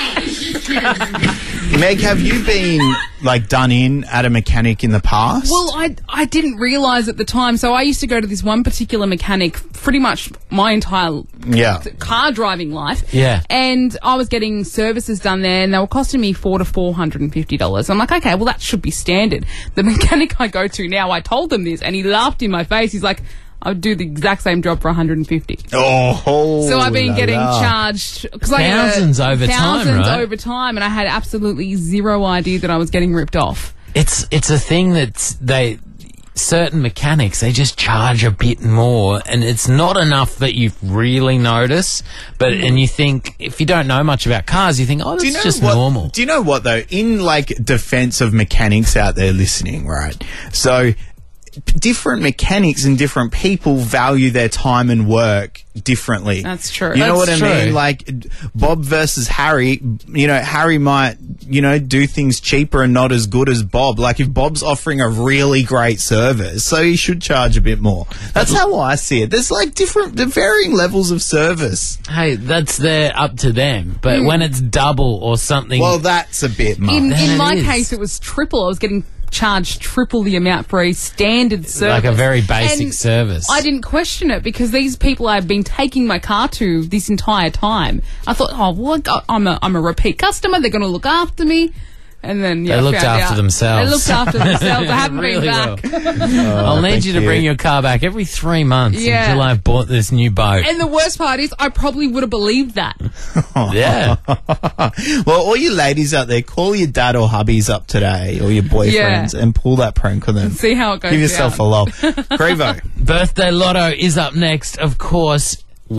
I: $3.
C: Meg, have you been like done in at a mechanic in the past?
E: Well, I didn't realise at the time. So I used to go to this one particular mechanic pretty much my entire car driving life.
D: Yeah.
E: And I was getting services done there, and they were costing me $400 to $450. I'm like, okay, well, that should be standard. The mechanic I go to now, I told him this, and he laughed in my face. He's like, I would do the exact same job for $150.
C: Oh,
E: so I've been getting charged because
D: thousands over
E: time, and I had absolutely zero idea that I was getting ripped off.
D: It's a thing that certain mechanics, they just charge a bit more, and it's not enough that you really notice. But and you think, if you don't know much about cars, you think, oh, that's just normal.
C: Do you know what though? In like defense of mechanics out there listening, right? So different mechanics and different people value their time and work differently.
E: That's true.
C: You know what
E: That's
C: I
E: true.
C: mean? Like Bob versus Harry, you know, Harry might, you know, do things cheaper and not as good as Bob. Like if Bob's offering a really great service, so he should charge a bit more. That's how I see it. There's like the varying levels of service.
D: Hey, that's up to them. But when it's double or something,
C: well, that's a bit much.
E: In my case, it was triple. I was getting charged triple the amount for a standard service.
D: like a very basic
E: And
D: service.
E: I didn't question it because these people I've been taking my car to this entire time. I thought, oh, well, I'm a repeat customer. They're going to look after me. And then
D: They looked
E: found
D: after
E: out.
D: themselves.
E: They looked after themselves. I haven't
D: Really
E: been back.
D: I'll need you to bring your car back every 3 months
E: Yeah.
D: until I've bought this new boat.
E: And the worst part is, I probably would have believed that.
D: Yeah.
C: Well, all you ladies out there, call your dad or hubbies up today, or your boyfriends, and pull that prank on them.
E: See how it goes.
C: Give yourself a lol. Crevo.
D: Birthday Lotto is up next, of course,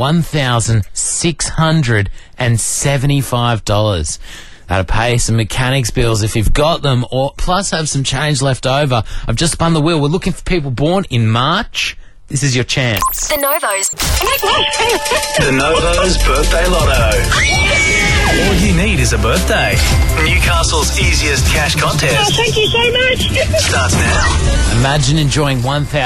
D: $1,675. That'll pay some mechanics bills if you've got them, or plus have some change left over. I've just spun the wheel. We're looking for people born in March. This is your chance.
A: The Novos.
B: The Novos Birthday Lotto. All you need is a birthday. Newcastle's easiest cash contest.
K: Thank you so much.
B: Starts now.
D: Imagine enjoying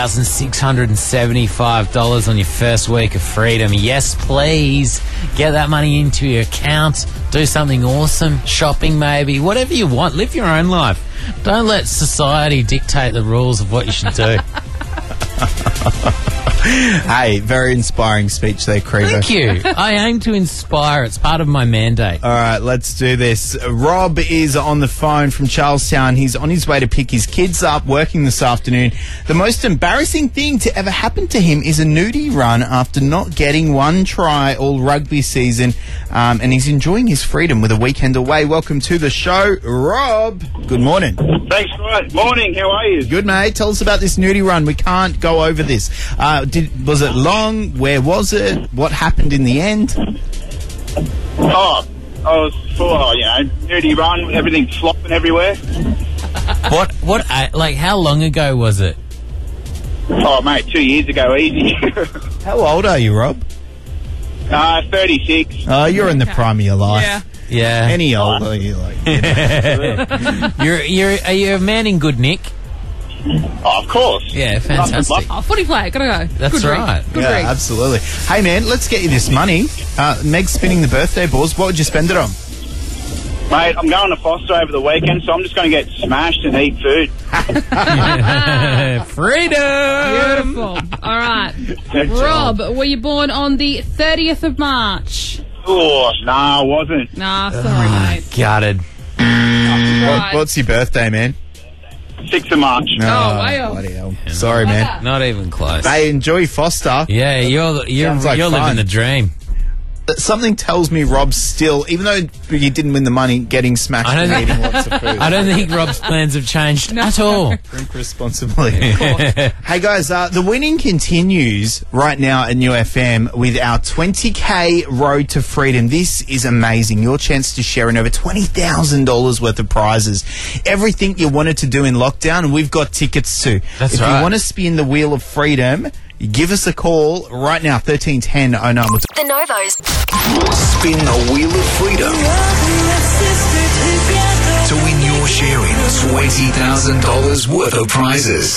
D: $1,675 on your first week of freedom. Yes, please. Get that money into your account. Do something awesome. Shopping, maybe. Whatever you want. Live your own life. Don't let society dictate the rules of what you should do.
C: Hey, very inspiring speech there, Creeper.
D: Thank you. I aim to inspire. It's part of my mandate.
C: All right, let's do this. Rob is on the phone from Charlestown. He's on his way to pick his kids up, working this afternoon. The most embarrassing thing to ever happen to him is a nudie run after not getting one try all rugby season, and he's enjoying his freedom with a weekend away. Welcome to the show, Rob. Good morning.
O: Thanks, right. Morning, how are you?
C: Good, mate. Tell us about this nudie run. We can't go over this. Was it long? Where was it? What happened in the end?
O: I was full, nudie run, everything flopping everywhere.
D: Like, how long ago was it?
O: Oh, mate, 2 years ago, easy.
C: How old are you, Rob?
O: 36.
C: Oh, you're in the prime of your life.
D: Yeah.
C: Any older, you're like...
D: Are you a man in good nick?
O: Oh, of course.
D: Yeah, fantastic.
E: Oh, footy player, gotta go.
D: That's
E: Good
D: right.
E: Read. Good
C: Yeah,
E: read.
C: absolutely. Hey, man, let's get you this money. Meg's spinning the birthday balls. What would you spend it on?
O: Mate, I'm going to Foster over the weekend, so I'm just going to get smashed and eat food.
D: Freedom!
E: Beautiful. All right. Rob, were you born on the 30th of March?
O: Oh, nah, I wasn't.
E: Nah, sorry, mate.
D: Got it.
C: What's your birthday, man?
O: 6th of March.
E: Oh, way off.
C: Bloody hell. Sorry, man.
D: Not even close.
C: Hey, enjoy Foster.
D: Yeah, you're
C: Sounds like
D: living
C: fun.
D: the dream.
C: Something tells me Rob's still, even though he didn't win the money, getting smashed and eating lots of food.
D: I don't think Rob's plans have changed at all.
C: Drink responsibly. Hey guys, the winning continues right now at New FM with our 20k Road to Freedom. This is amazing. Your chance to share in over $20,000 worth of prizes. Everything you wanted to do in lockdown, and we've got tickets to.
D: That's
C: if
D: right.
C: you want to spin the Wheel of Freedom, give us a call right now, 131009.
A: The Novos.
B: Spin the Wheel of Freedom to win your share in $20,000 worth of prizes.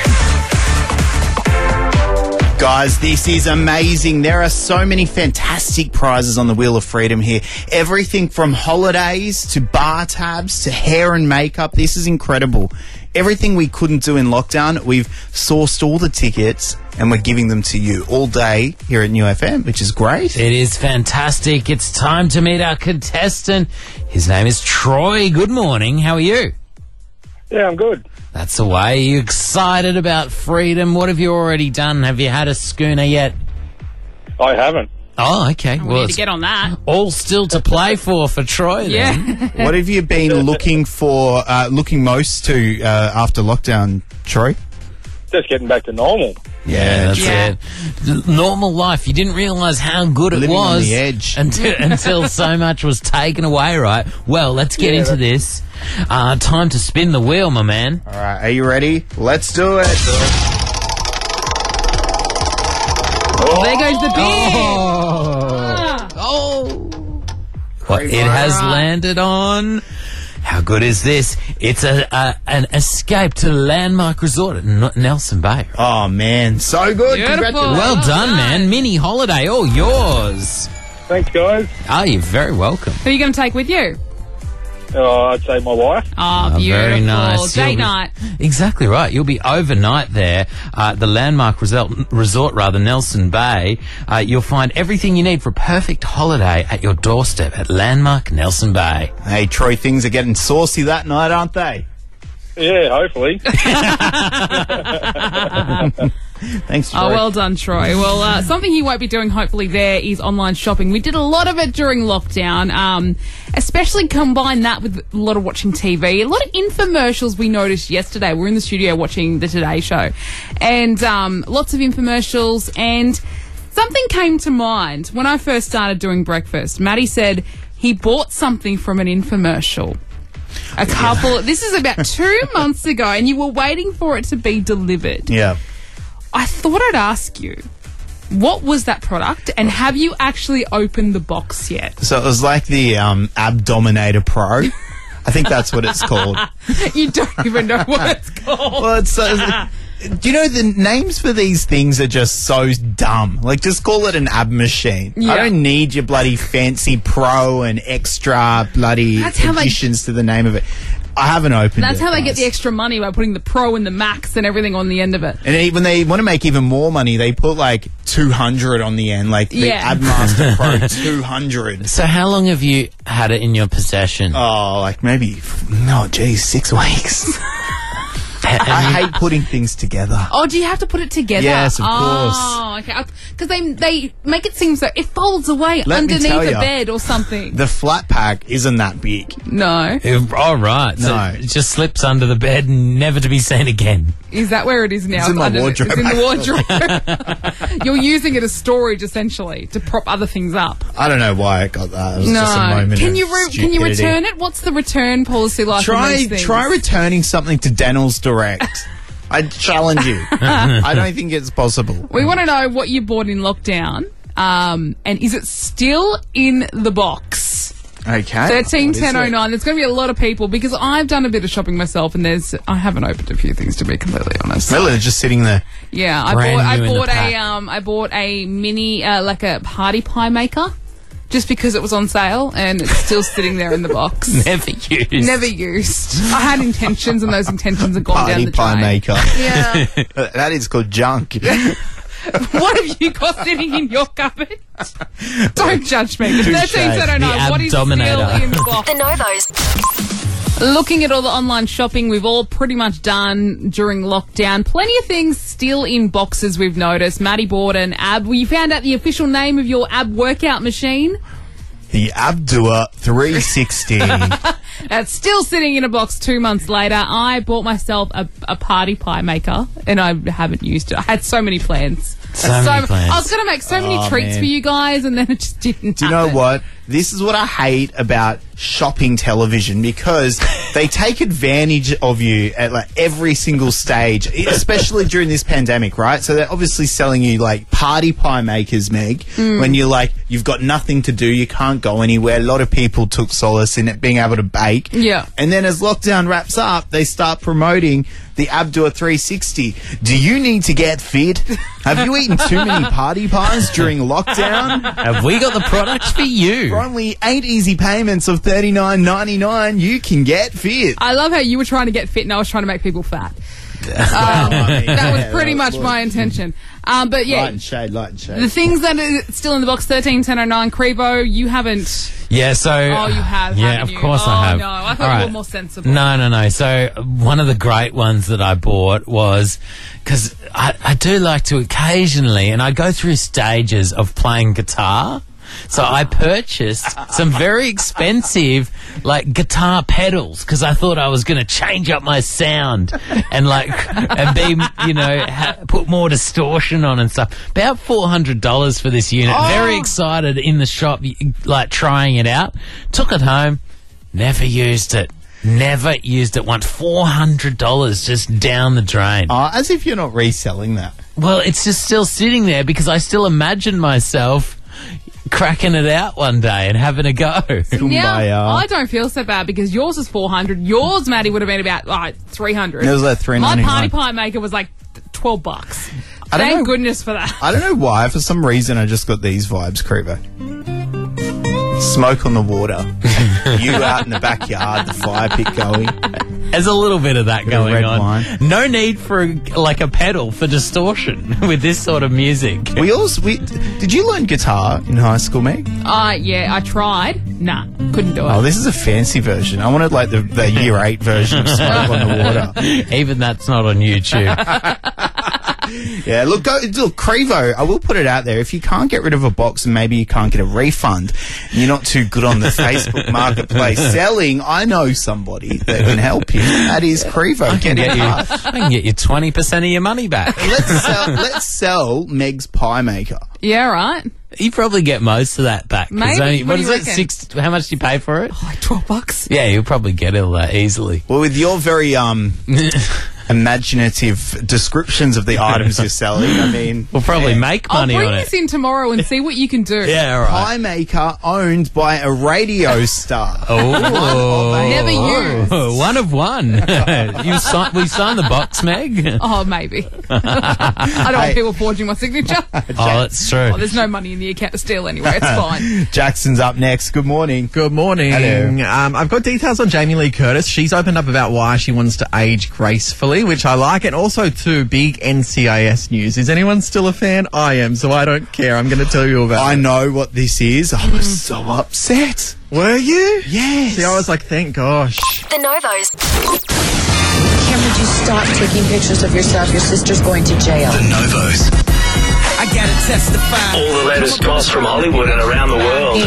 C: Guys, this is amazing. There are so many fantastic prizes on the Wheel of Freedom here. Everything from holidays to bar tabs to hair and makeup. This is incredible. Everything we couldn't do in lockdown, we've sourced all the tickets and we're giving them to you all day here at New FM, which is great.
D: It is fantastic. It's time to meet our contestant. His name is Troy. Good morning. How are you?
O: Yeah, I'm good.
D: That's the way. Are you excited about freedom? What have you already done? Have you had a schooner yet?
O: I haven't.
D: Oh, okay.
E: We need to get on that.
D: All still to play for Troy then.
E: Yeah.
C: What have you been looking for, looking most to after lockdown, Troy?
O: Just getting back to normal.
C: Yeah,
D: That's it. Normal life. You didn't realise how good it
C: Living on
D: was
C: the edge.
D: until so much was taken away, right? Well, let's get into this. Time to spin the wheel, my man.
C: All right, are you ready? Let's do it.
E: There goes the beer.
D: Well, it has landed on. How good is this? It's an escape to Landmark Resort at Nelson Bay.
C: Oh, man. So good.
E: Beautiful.
C: Congratulations.
D: Well done, man. Mini holiday, all yours.
O: Thanks, guys.
D: Oh, you're very welcome.
E: Who are you going to take with you?
O: I'd say my wife.
E: Oh, beautiful.
D: Very nice.
E: Date
D: You'll be-
E: night.
D: Exactly right. You'll be overnight there at the Landmark Resort, Nelson Bay. You'll find everything you need for a perfect holiday at your doorstep at Landmark Nelson Bay.
C: Hey, Troy, things are getting saucy that night, aren't they?
O: Yeah, hopefully.
C: Thanks, Troy.
E: Oh, well done, Troy. Well, something you won't be doing, hopefully, there is online shopping. We did a lot of it during lockdown, especially combine that with a lot of watching TV. A lot of infomercials we noticed yesterday. We're in the studio watching The Today Show. And lots of infomercials. And something came to mind when I first started doing breakfast. Maddie said he bought something from an infomercial. A couple... This is about 2 months ago, and you were waiting for it to be delivered.
C: Yeah.
E: I thought I'd ask you, what was that product, and have you actually opened the box yet?
C: So it was like the Abdominator Pro. I think that's what it's called.
E: You don't even know what it's called.
C: Well, it's... do you know the names for these things are just so dumb? Like, just call it an ab machine.
E: Yeah.
C: I don't need your bloody fancy pro and extra bloody
E: That's how they-
C: additions to the name of it. I haven't opened
E: That's
C: it.
E: how they get the extra money, by putting the Pro and the Max and everything on the end of it.
C: And when they want to make even more money, they put like 200 on the end, like the
E: Yeah.
C: AdMaster Pro 200.
D: So how long have you had it in your possession?
C: Oh, like maybe, 6 weeks. I hate putting things together.
E: Oh, do you have to put it together?
C: Yes, of course.
E: Oh, okay. Because they make it seem so it folds away
C: Let me
E: underneath
C: tell
E: a
C: ya,
E: bed or something.
C: The flat pack isn't that big.
E: No.
D: Oh, right. So
C: No.
D: it just slips under the bed and never to be seen again.
E: Is that where it is now?
C: It's in my wardrobe,
E: It's in the wardrobe. You're using it as storage, essentially, to prop other things up.
C: I don't know why it got that. It was just a moment
E: Can
C: of
E: you
C: stupidity.
E: return it? What's the return policy like on these things?
C: Try returning something to Daniels Direct. I challenge you. I don't think it's possible.
E: We want to know what you bought in lockdown, and is it still in the box?
C: Okay.
E: 131009. There's going to be a lot of people because I've done a bit of shopping myself, and I haven't opened a few things, to be completely honest.
C: Really, they're just sitting there.
E: Yeah, I bought a mini like a party pie maker. Just because it was on sale and it's still sitting there in the box.
D: Never used.
E: Never used. I had intentions and those intentions have gone
C: Party
E: down the
C: pie
E: drain.
C: maker.
E: Yeah.
C: That is called junk.
E: What have you got sitting in your cupboard? Don't judge me.
C: Touche.
E: 131009. What is still
D: Abdominator.
E: in the box?
A: The Novos.
E: Looking at all the online shopping we've all pretty much done during lockdown. Plenty of things still in boxes we've noticed. Maddie bought an ab. Well, you found out the official name of your ab workout machine.
C: The Abdua 360.
E: It's still sitting in a box 2 months later. I bought myself a party pie maker and I haven't used it. I had so many plans.
D: So many plans.
E: I was going to make so many
C: Oh,
E: treats
C: man.
E: for you guys and then it just didn't
C: Do you know
E: happen.
C: what? This is what I hate about shopping television, because they take advantage of you at like every single stage, especially during this pandemic, right? So they're obviously selling you like party pie makers, Meg, when you're like, you've got nothing to do, you can't go anywhere. A lot of people took solace in it being able to bake.
E: Yeah.
C: And then as lockdown wraps up, they start promoting the Abdua 360. Do you need to get fit? Have you eaten too many party pies during lockdown?
D: Have we got the products for you?
C: For only 8 easy payments of $39.99, you can get fit.
E: I love how you were trying to get fit and I was trying to make people fat. That was pretty much my intention. But yeah,
C: Light and shade, light and shade.
E: the things that are still in the box, 131009, Crevo, you haven't.
D: Yeah, so...
E: Oh, you have,
D: Yeah,
E: haven't
D: of
E: you?
D: course I have.
E: Oh, no, I thought
D: All
E: you
D: right.
E: were more sensible.
D: No. So one of the great ones that I bought was... Because I do like to occasionally, and I go through stages of playing guitar. So I purchased some very expensive, like, guitar pedals because I thought I was going to change up my sound and, like, and be, put more distortion on and stuff. About $400 for this unit. Very excited in the shop, like, trying it out. Took it home. Never used it. Never used it once. $400 just down the drain.
C: As if you're not reselling that.
D: Well, it's just still sitting there because I still imagine myself cracking it out one day and having a go.
E: Now, I don't feel so bad because yours is $400. Yours, Maddie, would have been about $300.
C: It was like $3.99.
E: My party pie maker was like $12.
C: I don't
E: Thank
C: know-
E: goodness for that.
C: I don't know why. For some reason, I just got these vibes, Crevo. Smoke on the water. You out in the backyard, the fire pit going.
D: There's a little bit of that
C: Bit of
D: going
C: red
D: on.
C: wine.
D: No need for a pedal for distortion with this sort of music.
C: Did you learn guitar in high school, Meg?
E: Yeah, I tried. Nah, couldn't do it.
C: Oh, this is a fancy version. I wanted like the year 8 version of Smoke on the Water.
D: Even that's not on YouTube.
C: Yeah, look, Crevo, I will put it out there. If you can't get rid of a box and maybe you can't get a refund, and you're not too good on the Facebook marketplace selling, I know somebody that can help you. That is Crevo.
D: I can get you 20% of your money back.
C: Let's sell Meg's pie maker.
E: Yeah, right.
D: You probably get most of that back. 'cause
E: Maybe.
D: what
E: What do
D: is
E: you
D: it?
E: reckon?
D: How much do you pay for it?
E: Like $12.
D: Yeah, you'll probably get it all that easily.
C: Well, with your very imaginative descriptions of the items you're selling. I mean,
D: We'll probably make
E: I'll
D: money
E: bring
D: on
E: this
D: it.
E: in tomorrow and see what you can do.
D: Yeah, all right.
C: pie maker owned by a radio star.
E: Never used.
D: Oh, one of one. We signed the box, Meg?
E: Oh, maybe. I don't want people forging my signature.
D: Oh, that's true.
E: Oh, there's no money in the account to steal anyway. It's fine.
C: Jackson's up next. Good morning.
F: Good morning.
C: Hello.
F: I've got details on Jamie Lee Curtis. She's opened up about why she wants to age gracefully, which I like. And also, too, big NCIS news. Is anyone still a fan? I am, so I don't care. I'm going to tell you about
C: I
F: it.
C: know what this is. I was so upset.
F: Were you?
C: Yes.
F: See, I was like, thank gosh.
A: The Novos.
P: Cameron, do stop taking pictures of yourself. Your sister's going to jail.
B: The Novos.
I: I gotta testify.
B: All the latest goss from Hollywood and around the world.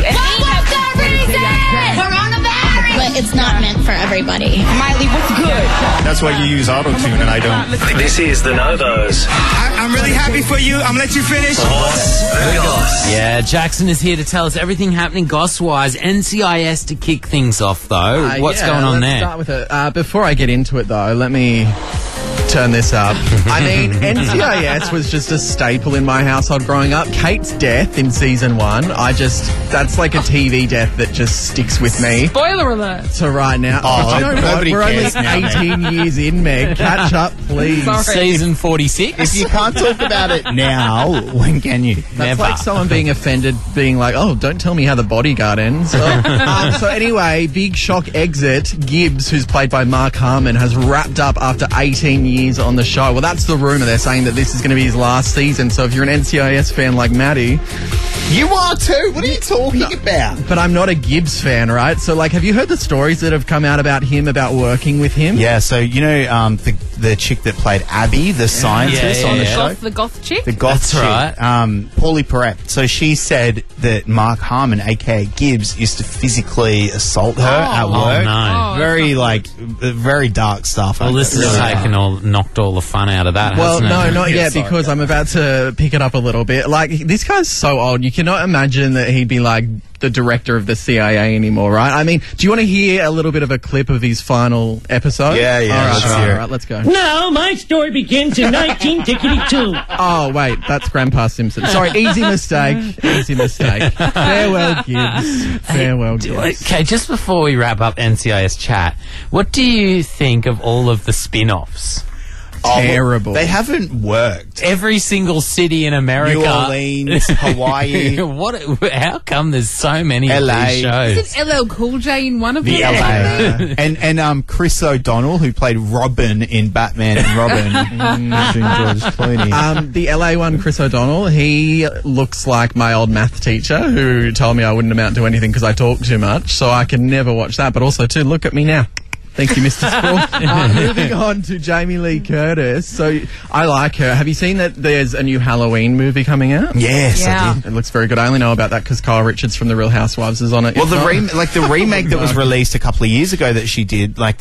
Q: But it's not meant for everybody.
P: Miley, what's good?
C: That's why you use auto-tune and I don't.
B: This is The Novos.
I: I'm really happy for you. I'm gonna let you finish.
B: The goss.
D: Yeah, Jackson is here to tell us everything happening goss-wise. NCIS to kick things off, though. What's going on
F: let's
D: there?
F: start with it. Before I get into it, though, let me turn this up. I mean, NCIS was just a staple in my household growing up. Kate's death in season 1, that's like a TV death that just sticks with me.
E: Spoiler alert.
F: So right now,
C: Oh,
F: do you know what?
C: nobody
F: We're only
C: cares now, mate.
F: 18 years in, Meg. Catch up, please.
E: Sorry.
D: Season 46?
C: If you can't talk about it now, when can you?
F: That's
D: Never.
F: like someone being offended, being like, "Oh, don't tell me how the Bodyguard ends." So anyway, big shock exit. Gibbs, who's played by Mark Harmon, has wrapped up after 18 years on the show. Well, that's the rumor. They're saying that this is going to be his last season. So if you're an NCIS fan like Maddie,
C: You are too. What are you talking about?
F: but I'm not a Gibbs fan, right? So like, have you heard the stories that have come out about him, about working with him?
C: Yeah, so you know the chick that played Abby, the scientist
D: Yeah,
C: on the
D: yeah.
C: show?
E: The goth chick?
C: The goth
D: That's
C: chick,
D: right.
C: Paulie Perrette. So she said that Mark Harmon, aka Gibbs, used to physically assault her at work.
D: no.
C: Very dark stuff.
D: Well, this has knocked all the fun out of that,
F: Well,
D: hasn't
F: no,
D: it?
F: not yet,
C: sorry.
F: because I'm about to pick it up a little bit. Like, this guy's so old, you cannot imagine that he'd be like the director of the CIA anymore, right? I mean, do you want to hear a little bit of a clip of his final episode?
C: Yeah,
F: All
C: let's hear it.
F: All right, let's go.
R: Now, my story begins in 1952.
F: Oh, wait, that's Grandpa Simpson. Sorry, easy mistake. Easy mistake. Farewell, Gibbs. Farewell, Gibbs.
D: Okay, just before we wrap up NCIS chat, what do you think of all of the spin-offs?
F: Terrible.
C: They haven't worked.
D: Every single city in America.
C: New Orleans, Hawaii.
D: How come there's so many
C: LA.
D: of these shows?
E: Isn't LL Cool J in one of
C: The
E: them?
C: LA. and Chris O'Donnell, who played Robin in Batman and Robin. George Clooney.
F: The LA one, Chris O'Donnell, he looks like my old math teacher who told me I wouldn't amount to anything because I talk too much, so I can never watch that. But also, too, look at me now. Thank you, Mr. Sproul. Moving on to Jamie Lee Curtis. So, I like her. Have you seen that there's a new Halloween movie coming out?
C: Yes, I did.
F: It looks very good. I only know about that because Kyle Richards from The Real Housewives is on it.
C: Well,
F: If
C: the
F: not-
C: remake that was released a couple of years ago that she did, like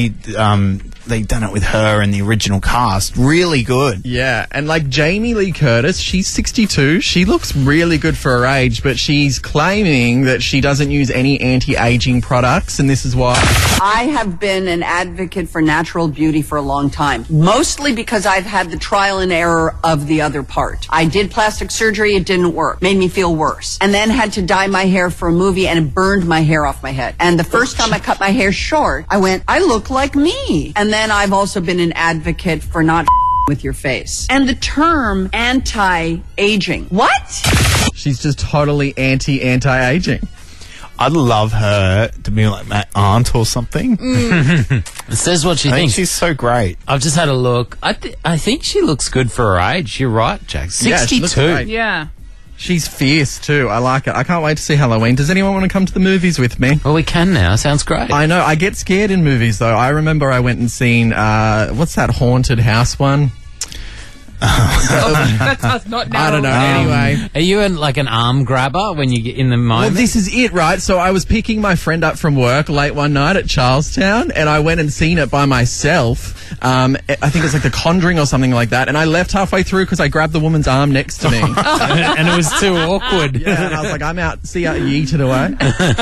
C: they've done it with her and the original cast. Really good.
F: Yeah, and like Jamie Lee Curtis, she's 62. She looks really good for her age, but she's claiming that she doesn't use any anti-aging products, and this is why.
S: I have been an advocate for natural beauty for a long time, mostly because I've had the trial and error of the other part. I did plastic surgery, it didn't work, made me feel worse, and then had to dye my hair for a movie and it burned my hair off my head. And the first time I cut my hair short, I went, I look like me. And then I've also been an advocate for not with your face. And the term anti-aging. What?
F: She's just totally anti-aging.
C: I'd love her to be like my aunt or something.
D: It says what she
C: I think
D: thinks.
C: she's so great.
D: I've just had a look. I think she looks good for her age. You're right, Jack.
F: Yeah, she
D: 62.
F: looks great.
E: Yeah.
F: She's fierce too. I like it. I can't wait to see Halloween. Does anyone want to come to the movies with me?
D: Well, we can now. Sounds great.
F: I know. I get scared in movies though. I remember I went and seen what's that haunted house one?
E: That does not narrow
F: I don't know.
E: down.
F: Anyway.
D: Are you like an arm grabber when you get in the
F: Well,
D: moment?
F: this is it, right? So I was picking my friend up from work late one night at Charlestown, and I went and seen it by myself. I think it's like The Conjuring or something like that. And I left halfway through because I grabbed the woman's arm next to me.
D: and it was too awkward.
F: Yeah, and I was like, I'm out. See ya, yeeted away.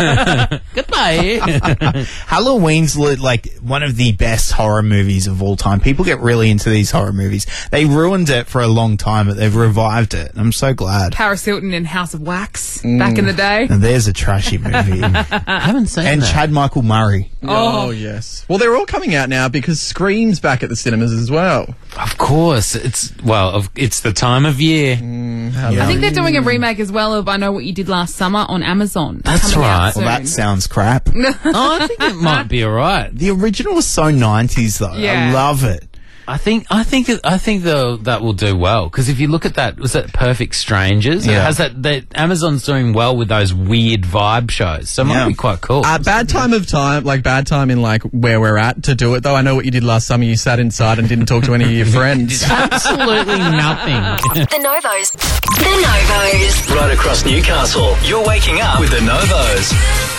D: Goodbye.
C: Halloween's like one of the best horror movies of all time. People get really into these horror movies. They ruined it for a long time, but they've revived it. I'm so glad.
E: Paris Hilton in House of Wax back in the day.
C: And there's a trashy movie.
D: I haven't seen
C: And
D: that.
C: Chad Michael Murray.
F: Oh, yes. Well, they're all coming out now because Scream's back at the cinemas as well.
D: Of course. It's the time of year.
E: I think they're doing a remake as well of I Know What You Did Last Summer on Amazon.
D: That's
E: Coming out
D: right.
C: Well, that
E: soon.
C: sounds crap.
D: Oh, I think it might be all right.
C: The original was so 90s, though.
E: Yeah.
C: I love it.
D: I think that will do well because if you look at that, was that Perfect Strangers? It
C: Yeah.
D: has that Amazon's doing well with those weird vibe shows, so it might be quite cool.
F: Bad time in like where we're at to do it though. I Know What You Did Last summer. You sat inside and didn't talk to any of your friends.
D: Absolutely nothing.
A: The Novos. The Novos.
B: Right across Newcastle, you're waking up with the Novos.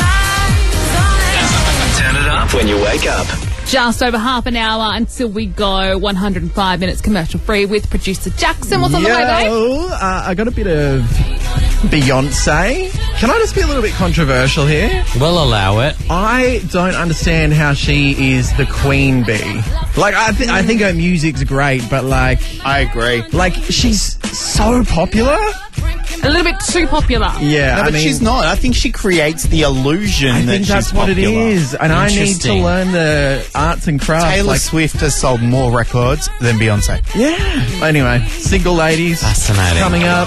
B: Turn it up when you wake up.
E: Just over half an hour until we go 105 minutes commercial free with producer Jackson. What's on the way, babe?
F: I got a bit of Beyonce. Can I just be a little bit controversial here?
D: We'll allow it.
F: I don't understand how she is the queen bee. Like, I think her music's great, but like...
C: I agree.
F: Like, she's so popular.
E: A little bit too popular.
F: Yeah,
C: No, but she's not. I think she creates the illusion
F: I
C: that
F: think that's
C: she's
F: what it
C: popular.
F: is. And I need to
D: Interesting.
F: learn the arts and crafts.
C: Taylor
F: like,
C: Swift has sold more records than Beyonce.
F: yeah. Anyway, single ladies.
D: Fascinating.
F: Coming up.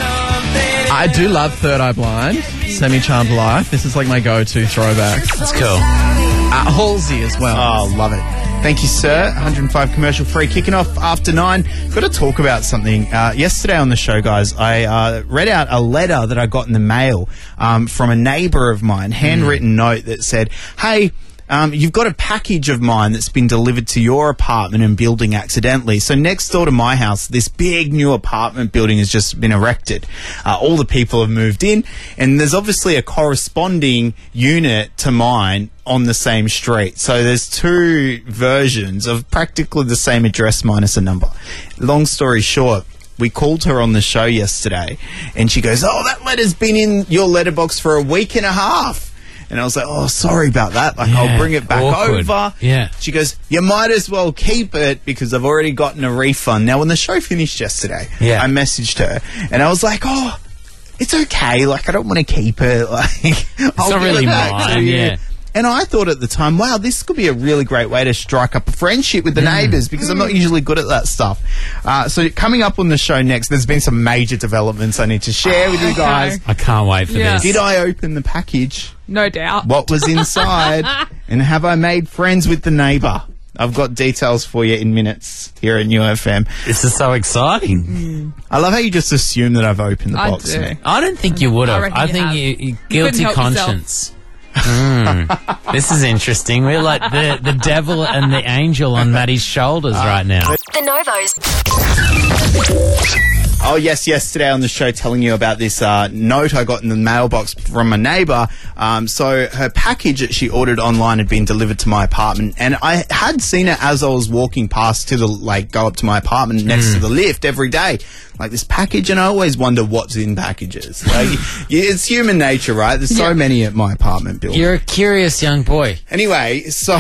F: I do love Third Eye Blind, Semi-Charmed Life. This is like my go-to throwback.
D: That's cool.
F: Halsey as well.
C: Oh, love it. Thank you, sir. 105 commercial free, kicking off after 9. Got to talk about something. Yesterday on the show, guys, I read out a letter that I got in the mail from a neighbour of mine, handwritten note that said, hey, you've got a package of mine that's been delivered to your apartment and building accidentally. So next door to my house, this big new apartment building has just been erected. All the people have moved in, and there's obviously a corresponding unit to mine on the same street. So there's two versions of practically the same address minus a number. Long story short, we called her on the show yesterday, and she goes, oh, that letter's been in your letterbox for a week and a half. And I was like, oh, sorry about that. Like, I'll bring it back
D: awkward.
C: over.
D: Yeah.
C: She goes, you might as well keep it because I've already gotten a refund. Now, when the show finished yesterday,
D: Yeah.
C: I messaged her and I was like, oh, it's okay. Like, I don't want to keep it. Like, it's
D: not really mine, yeah.
C: And I thought at the time, wow, this could be a really great way to strike up a friendship with the neighbours because I'm not usually good at that stuff. So coming up on the show next, there's been some major developments I need to share with you guys.
D: I can't wait for
E: Yeah.
D: this.
C: Did I open the package?
E: No doubt.
C: What was inside? And have I made friends with the neighbour? I've got details for you in minutes here at New FM.
D: This is so exciting.
C: I love how you just assume that I've opened the
E: I
C: box.
E: do.
C: Nick.
D: I don't think you would
E: I
D: have.
E: reckon
D: I
E: you
D: think
E: have.
D: you
E: couldn't
D: guilty
E: help yourself.
D: conscience. This is interesting. We're like the devil and the angel on Maddie's shoulders right now.
A: The Novos.
C: Oh, yes, yesterday on the show telling you about this note I got in the mailbox from a neighbour. So her package that she ordered online had been delivered to my apartment, and I had seen it as I was walking past to the, like, go up to my apartment next to the lift every day. Like, this package, and I always wonder what's in packages. Like, it's human nature, right? There's so many at my apartment building.
D: You're a curious young boy.
C: Anyway, so...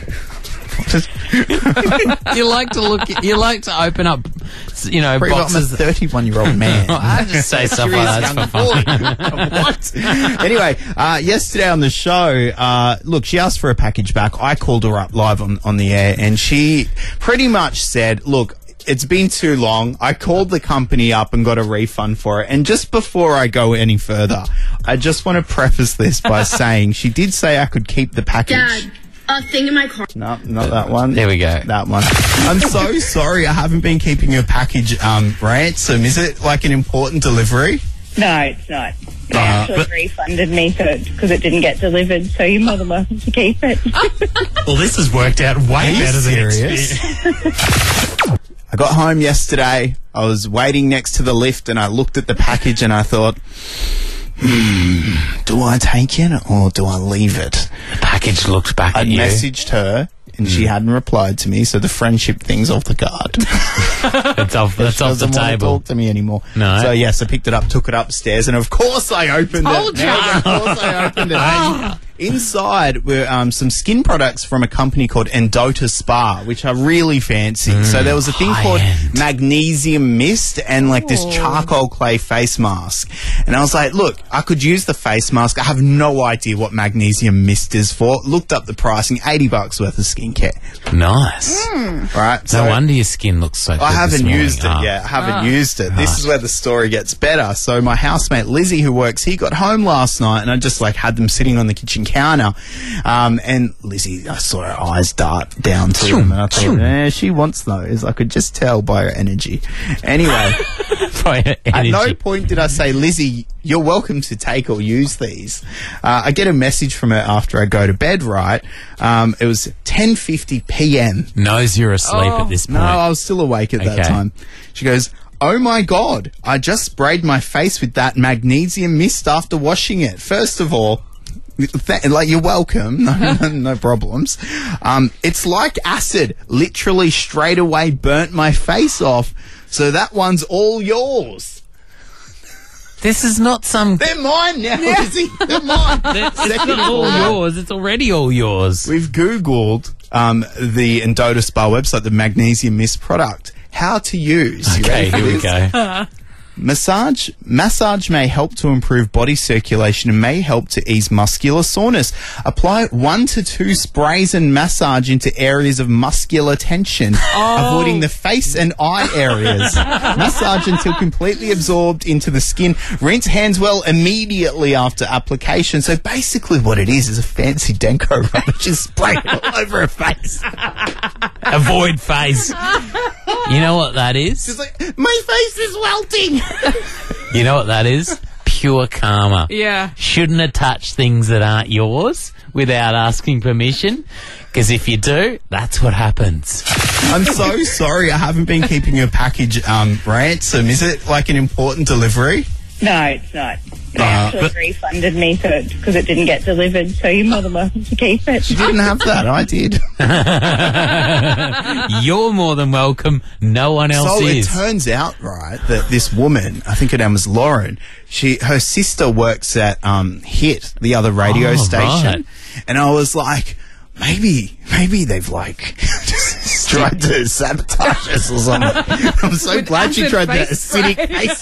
D: You like to open up, you know,
C: I'm a
D: boxes.
C: 31-year-old man.
D: I just say stuff like that for fun.
C: What? Anyway, yesterday on the show, look, she asked for a package back. I called her up live on the air, and she pretty much said, look, it's been too long. I called the company up and got a refund for it. And just before I go any further, I just want to preface this by saying she did say I could keep the package.
N: Dad, a thing in my car.
C: No, not that one.
D: There we go.
C: That one. I'm so sorry I haven't been keeping your package ransom. Is it like an important delivery?
G: No, it's not. They actually refunded me because it didn't get delivered, so you're more than welcome to keep it.
T: Well, this has worked out way
C: Are you
T: better
C: serious?
T: than expected.
C: I got home yesterday. I was waiting next to the lift and I looked at the package and I thought, do I take it or do I leave it?
D: The package looked back at you.
C: I messaged her and she hadn't replied to me, so the friendship thing's off the card.
D: That's off the
C: doesn't want to
D: table.
C: talk to me anymore.
D: No.
C: So yes, I picked it up, took it upstairs, and of course I opened
E: Told
C: it.
E: ya.
C: Of course I opened it. Inside were some skin products from a company called Endota Spa, which are really fancy. So there was a thing called magnesium mist and like this charcoal clay face mask. And I was like, look, I could use the face mask. I have no idea what magnesium mist is for. Looked up the pricing, $80 worth of skincare.
D: Nice.
C: Right?
D: No wonder your skin looks so good.
C: I haven't
D: this morning.
C: used it yet. I haven't used it. This is where the story gets better. So my housemate Lizzie, who works, he got home last night and I just like had them sitting on the kitchen counter. And Lizzie, I saw her eyes dart down to them and I thought, she wants those. I could just tell by her energy. Anyway, at no point did I say, Lizzie, you're welcome to take or use these. I get a message from her after I go to bed, right? It was 10:50 p.m.
D: Knows you're asleep at this point.
C: No, I was still awake at that time. She goes, oh my God, I just sprayed my face with that magnesium mist after washing it. First of all, you're welcome. No problems. It's like acid. Literally straight away burnt my face off. So that one's all yours.
D: This is not some...
C: They're mine now, Lizzie. They're mine.
D: It's not all yours. It's already all yours.
C: We've Googled the Endota Spa website, the magnesium mist product. How to use.
D: Okay, here we go.
C: Massage may help to improve body circulation and may help to ease muscular soreness. Apply 1 to 2 sprays and massage into areas of muscular tension, avoiding the face and eye areas. Massage until completely absorbed into the skin. Rinse hands well immediately after application. So basically what it is a fancy Denko rub, which is sprayed all over her face.
D: Avoid face. You know what that is?
C: She's like, my face is welting.
D: You know what that is? Pure karma.
E: Yeah.
D: Shouldn't have touched things that aren't yours without asking permission, because if you do, that's what happens.
C: I'm so sorry I haven't been keeping your package ransom. Is it like an important delivery?
G: No, it's not. They actually refunded me because it didn't get delivered, so you're more than welcome to keep it.
C: She didn't have that. I did.
D: You're more than welcome. No one else
C: So
D: is.
C: it turns out, right, that this woman, I think her name was Lauren, her sister works at Hit, the other radio station.
D: Right.
C: And I was like, maybe they've like just tried to sabotage us or something. I'm so glad she tried that acidic face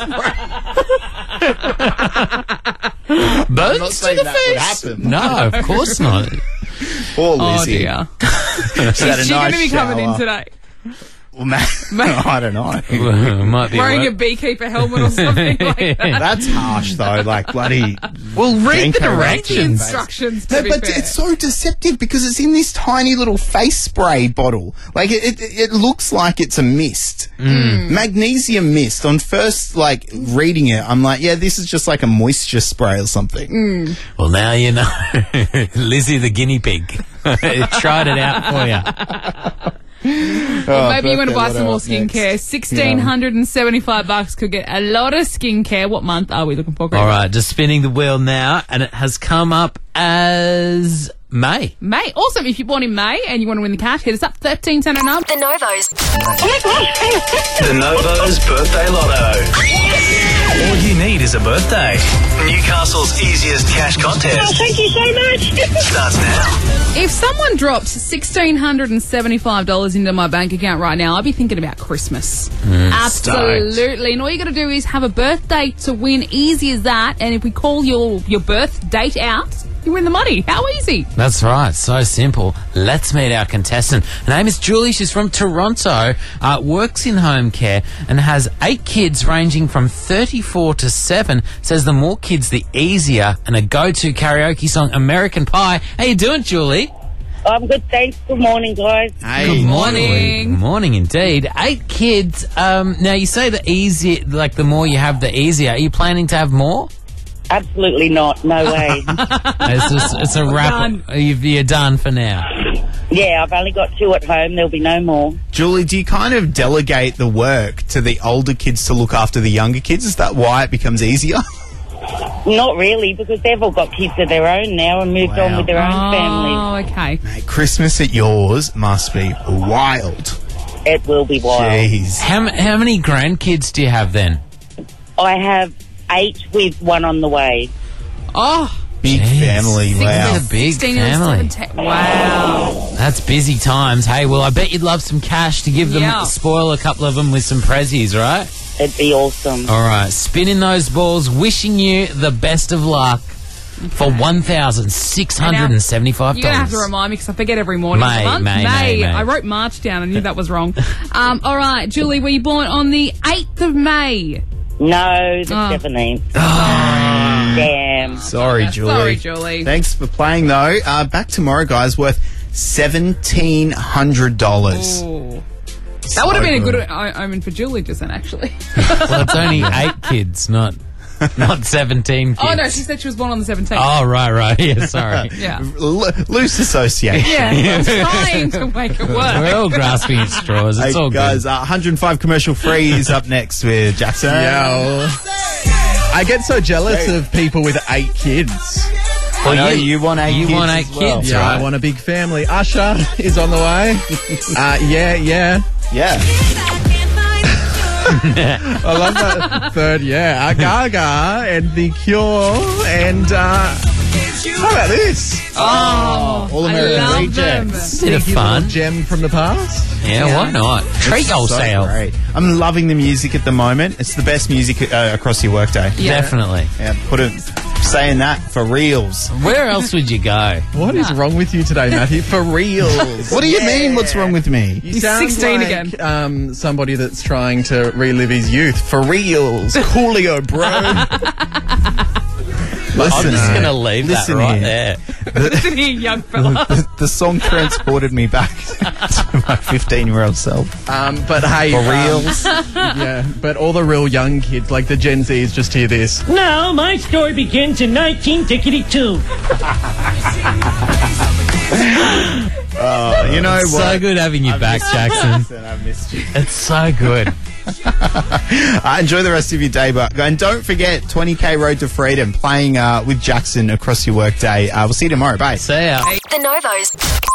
C: spray.
D: Burns to the face? No, of course not.
C: Poor Lizzie.
E: Oh, dear.
C: She's had a
E: Is she going
C: nice
E: to be coming in
C: shower.
E: today?
C: Well, I don't know.
D: Might be
E: Wearing a beekeeper helmet or something like that.
C: That's harsh, though. Like, bloody...
D: Well, read the
C: Denko
E: Read the
D: directions.
E: instructions, to
C: No,
E: be
C: but
E: fair.
C: it's so deceptive because it's in this tiny little face spray bottle. Like, it looks like it's a mist. Magnesium mist. On first, like, reading it, I'm like, yeah, this is just like a moisture spray or something.
D: Well, now you know. Lizzie the guinea pig. Tried it out for you.
E: Well, maybe you want to buy some more skincare. $1,675 could get a lot of skincare. What month are we looking for, Greg?
D: All right, just spinning the wheel now, and it has come up as May.
E: May. Awesome. If you're born in May and you want to win the cash, hit us up 131009.
A: The Novos.
B: The Novos Birthday Lotto. All you need is a birthday. Newcastle's easiest cash contest
G: Thank you so much.
B: starts now.
E: If someone dropped $1,675 into my bank account right now, I'd be thinking about Christmas. Absolutely. And all you got to do is have a birthday to win. Easy as that. And if we call your birth date out, you win the money. How easy?
D: That's right, so simple. Let's meet our contestant. Her name is Julie. She's from Toronto, works in home care and has 8 kids ranging from 34 to 7. Says the more kids, the easier. And a go-to karaoke song, American Pie. How you doing, Julie?
G: I'm good, thanks. Good morning, guys.
C: Hey.
D: Good morning. Good morning, indeed. 8 kids. Now, you say the easier, like the more you have, the easier. Are you planning to have more?
G: Absolutely not. No way.
D: It's a wrap.
E: Done.
D: You're done for now.
G: Yeah, I've only got 2 at home. There'll be no more.
C: Julie, do you kind of delegate the work to the older kids to look after the younger kids? Is that why it becomes easier?
G: Not really, because they've all got kids of their own now and moved on with their own families.
E: Oh, okay.
C: Mate, Christmas at yours must be wild.
G: It will be wild.
C: Jeez.
D: How many grandkids do you have then?
G: I have 8 with 1 on the way.
E: Oh,
C: big family. Wow.
D: That's a big
E: 16
D: family.
E: and 17. Wow.
D: That's busy times. Hey, well, I bet you'd love some cash to give them, spoil a couple of them with some prezzies, right?
G: It'd be awesome.
D: All right, spinning those balls, wishing you the best of luck for $1,675.
E: You're going to have to remind me because I forget every morning.
D: May.
E: I wrote March down. I knew that was wrong. All right, Julie, were you born on the 8th of May?
G: No, the 17th. Damn.
C: Sorry, Julie.
E: Sorry, Julie.
C: Thanks for playing, though. Back tomorrow, guys, worth $1,700.
E: Ooh. That would have been a good omen for Julie just then, actually.
D: Well, it's only 8 kids, not 17 kids.
E: Oh, no, she said she was born on the 17th.
D: Oh, right. Yeah, sorry.
E: Yeah.
C: Loose association.
E: Yeah, I'm trying to make it work.
D: We're all grasping at straws. It's all
C: guys,
D: good.
C: 105 commercial free is up next with Jackson.
F: Yo. I get so jealous of people with 8 kids.
C: Well, you want 8 kids.
D: You want 8
C: as well.
D: kids,
F: Yeah,
D: right?
F: I want a big family. Usher is on the way. Yeah. I love that third, Gaga and The Cure and how about this?
C: Oh, All American
E: love
C: Rejects.
D: Bit of
F: Sneaky
D: fun.
F: little gem from the past.
D: Yeah, why not? Treat
C: So
D: yourself.
C: great. I'm loving the music at the moment. It's the best music across your workday.
E: Yeah.
D: Definitely.
C: Yeah, saying that for reals.
D: Where else would you go?
F: What is wrong with you today, Matthew? For reals.
C: What do you mean? What's wrong with me?
F: You
E: He's
F: sound
E: 16
F: like,
E: again.
F: Somebody that's trying to relive his youth. For reals. Coolio, bro.
C: Listen,
D: I'm just going to leave that
C: listen
D: right
C: here.
D: there.
E: Listen here, young fella.
C: The song transported me back to my 15-year-old self.
F: But hey.
C: For reals.
F: Yeah, but all the real young kids, like the Gen Zs, just hear this.
R: Now, my story begins in 1962.
C: You know
D: It's
C: what?
D: so good having you back, Jackson.
C: I missed you.
D: It's so good.
C: Enjoy the rest of your day, and don't forget 20K Road to Freedom playing with Jackson across your work day. We'll see you tomorrow. Bye.
D: See ya.
A: The Novos.